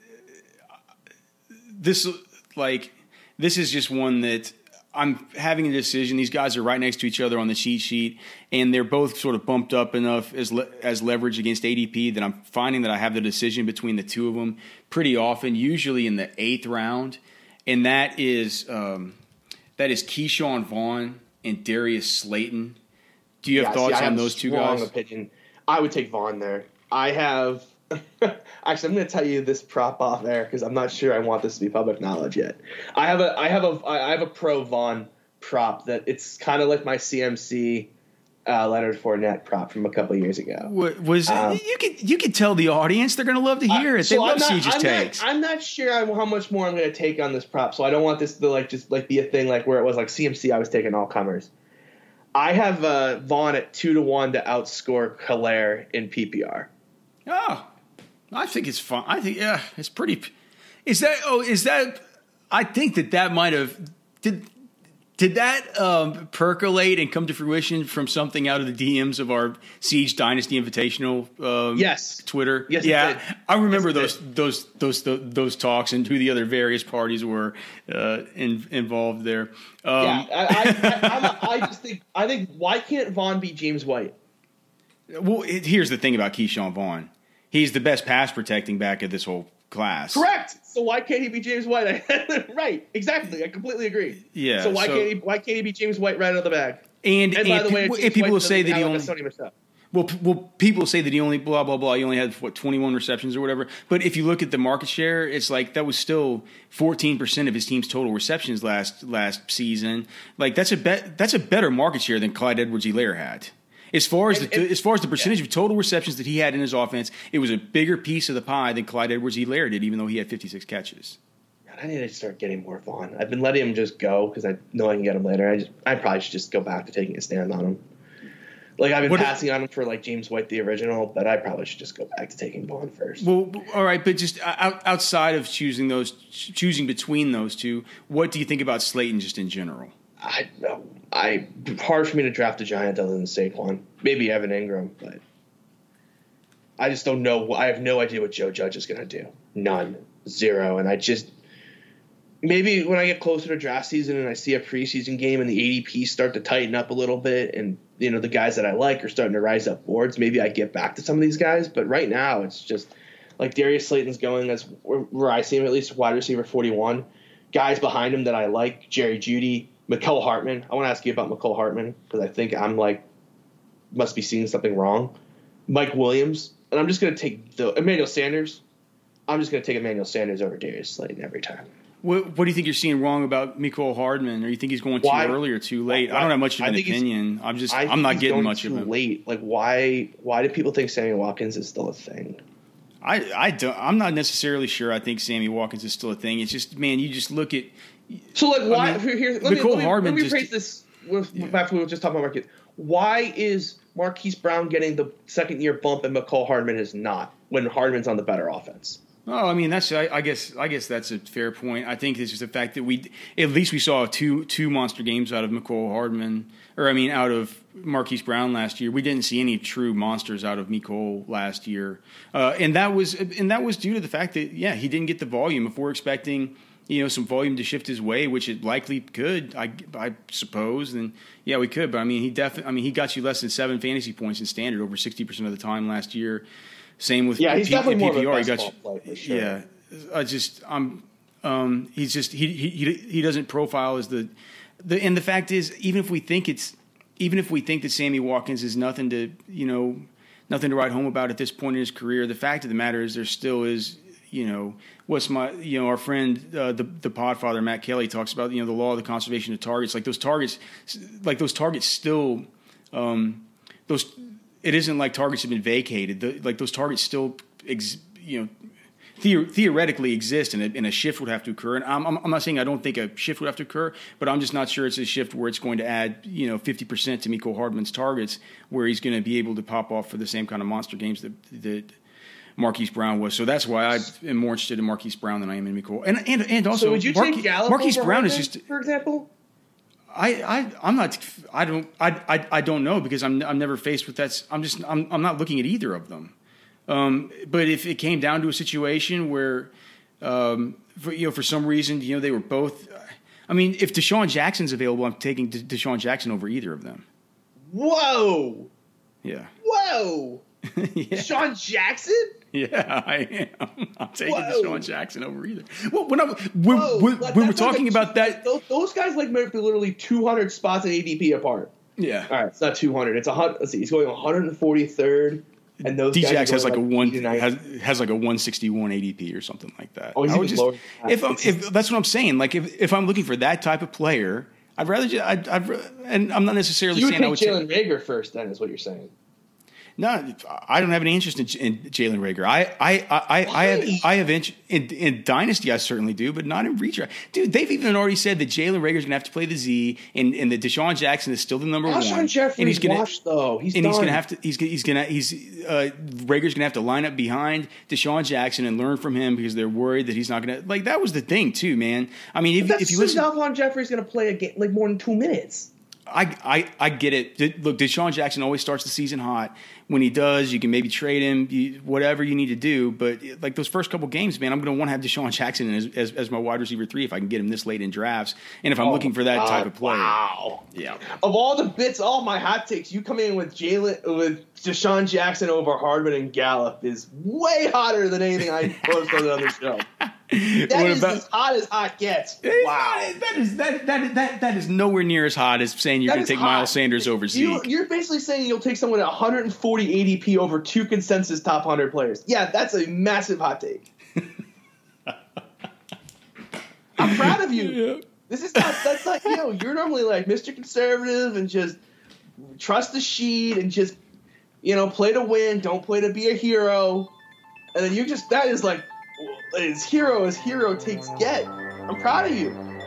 Speaker 2: this is just one that I'm having a decision. These guys are right next to each other on the cheat sheet, and they're both sort of bumped up enough as leverage against ADP that I'm finding that I have the decision between the two of them pretty often, usually in the 8th round, and that is Keyshawn Vaughn and Darius Slayton. Do you have thoughts on those two guys? Opinion. I would take Vaughn there. I have actually, I'm going to tell you this prop off there because I'm not sure I want this to be public knowledge yet. I have a pro Vaughn prop that it's kind of like my CMC Leonard Fournette prop from a couple of years ago. You could tell the audience they're going to love to hear it. They love Siege's takes. I'm not sure how much more I'm going to take on this prop, so I don't want this to just be a thing like where it was like CMC. I was taking all comers. I have Vaughn at 2-1 to outscore Hilaire in PPR. Oh, I think it's fun. I think it's pretty. Is that? I think that might have did that percolate and come to fruition from something out of the DMs of our Siege Dynasty Invitational? Yes, Twitter. Yes, yeah, I remember those talks and who the other various parties were involved there. I think why can't Vaughn be James White? Well, here's the thing about Keyshawn Vaughn. He's the best pass protecting back of this whole class. Correct. So why can't he be James White? Right. Exactly. I completely agree. Yeah. So why can't he be James White right out of the bag? And by the way, people will say that he only. Well, people say that he only blah blah blah. He only had 21 receptions or whatever. But if you look at the market share, it's like that was still 14% of his team's total receptions last season. Like that's a better market share than Clyde Edwards-Helaire had. As far as the percentage of total receptions that he had in his offense, it was a bigger piece of the pie than Clyde Edwards-Helaire did, even though he had 56 catches.
Speaker 3: God, I need to start getting more Vaughn. I've been letting him just go because I know I can get him later. I probably should just go back to taking a stand on him. Like, I've been passing on him for, like, James White, the original, but I probably should just go back to taking Vaughn first.
Speaker 2: Well, all right, but just outside of choosing between those two, what do you think about Slayton just in general?
Speaker 3: Hard for me to draft a Giant other than Saquon. Maybe Evan Ingram, but I just don't know. I have no idea what Joe Judge is going to do. None. Zero. And maybe when I get closer to draft season and I see a preseason game and the ADP start to tighten up a little bit and, you know, the guys that I like are starting to rise up boards, maybe I get back to some of these guys. But right now it's just like Darius Slayton's going as where I see him, at least wide receiver 41. Guys behind him that I like, Jerry Jeudy, Mecole Hardman. I want to ask you about Mecole Hardman because I think I'm must be seeing something wrong. Mike Williams. And I'm just going to take Emmanuel Sanders. I'm just going to take Emmanuel Sanders over Darius Slayton every time.
Speaker 2: What do you think you're seeing wrong about Mecole Hardman? Or you think he's going too early or too late? I don't have much of an opinion. I'm not getting much of him.
Speaker 3: Late. Like why do people think Sammy Watkins is still a thing?
Speaker 2: I'm not necessarily sure. I think Sammy Watkins is still a thing. It's just, man, you just look at.
Speaker 3: So like why?
Speaker 2: Mecole Hardman.
Speaker 3: Let me rephrase this. After we were just talking about Marquise. Why is Marquise Brown getting the second-year bump and Mecole Hardman is not when Hardman's on the better offense?
Speaker 2: Oh, I mean I guess that's a fair point. I think it's just the fact that we saw two monster games out of Mecole Hardman, out of Marquise Brown last year. We didn't see any true monsters out of Mecole last year, and that was due to the fact that he didn't get the volume. If we're expecting some volume to shift his way, which it likely could, I suppose, then we could. But he got you less than 7 fantasy points in standard over 60% of the time last year. Same with
Speaker 3: he's definitely more of a
Speaker 2: PPR.
Speaker 3: basketball player for sure.
Speaker 2: He doesn't profile as the and the fact is even if we think that Sammy Watkins is nothing to write home about at this point in his career, the fact of the matter is there still is our friend the Podfather Matt Kelly talks about the law of the conservation of targets. Those targets still it isn't like targets have been vacated. Those targets still theoretically exist, and a shift would have to occur. And I'm not saying I don't think a shift would have to occur, but I'm just not sure it's a shift where it's going to add 50% to Mecole Hardman's targets, where he's going to be able to pop off for the same kind of monster games that Marquise Brown was. So that's why I am more interested in Marquise Brown than I am in Mecole. And also,
Speaker 3: so would you take Gallup
Speaker 2: Marquise
Speaker 3: over
Speaker 2: Brown
Speaker 3: Hardman,
Speaker 2: is just,
Speaker 3: for example?
Speaker 2: I don't know because I'm never faced with that. I'm not looking at either of them. But if it came down to a situation where, for some reason, they were both. If Deshaun Jackson's available, I'm taking Deshaun Jackson over either of them.
Speaker 3: Whoa.
Speaker 2: Yeah.
Speaker 3: Whoa. Yeah. Deshaun Jackson?
Speaker 2: Yeah, I am. I'm taking Deshaun Jackson over either. Well, when we're talking about that,
Speaker 3: those guys might be literally 200 spots in ADP apart.
Speaker 2: Yeah.
Speaker 3: All right, it's not 200. It's 100. Let's see. He's going 143rd, and those
Speaker 2: D-Jax
Speaker 3: guys
Speaker 2: has has like a 161 ADP or something like that.
Speaker 3: Oh, he's lower.
Speaker 2: If that's what I'm saying. Like if I'm looking for that type of player, I'd rather and I'm not necessarily saying I would take
Speaker 3: Jalen Reagor first. Then is what you're saying.
Speaker 2: No, I don't have any interest in Jalen Reagor. I have interest in Dynasty. I certainly do, but not in redraft. Dude, they've even already said that Jalen Reagor is going to have to play the Z, and that Deshaun Jackson is still the number one.
Speaker 3: Alshon Jeffrey's washed though. He's going to have to.
Speaker 2: Rager's going to have to line up behind Deshaun Jackson and learn from him because they're worried that he's not going to. Like that was the thing too, man. If you listen,
Speaker 3: Alshon Jeffrey's going to play a game like more than 2 minutes.
Speaker 2: I get it. Look, Deshaun Jackson always starts the season hot. When he does, you can maybe trade him, whatever you need to do. But like those first couple games, man, I'm going to want to have Deshaun Jackson as my wide receiver 3 if I can get him this late in drafts. And if I'm looking for that type of player.
Speaker 3: Wow.
Speaker 2: Yeah.
Speaker 3: Of all the bits, all my hot takes, you come in with Deshaun Jackson over Hardman and Gallup is way hotter than anything I post on the other show. That is as hot gets. Wow.
Speaker 2: That is nowhere near as hot as saying you're going to take Miles Sanders over Zeke.
Speaker 3: You're basically saying you'll take someone at 140 ADP over 2 consensus top 100 players. Yeah, that's a massive hot take. I'm proud of you. Yeah. That's not you. You're normally like Mr. Conservative and just trust the sheet and just, play to win, don't play to be a hero. And then that is like as hero takes get. I'm proud of you.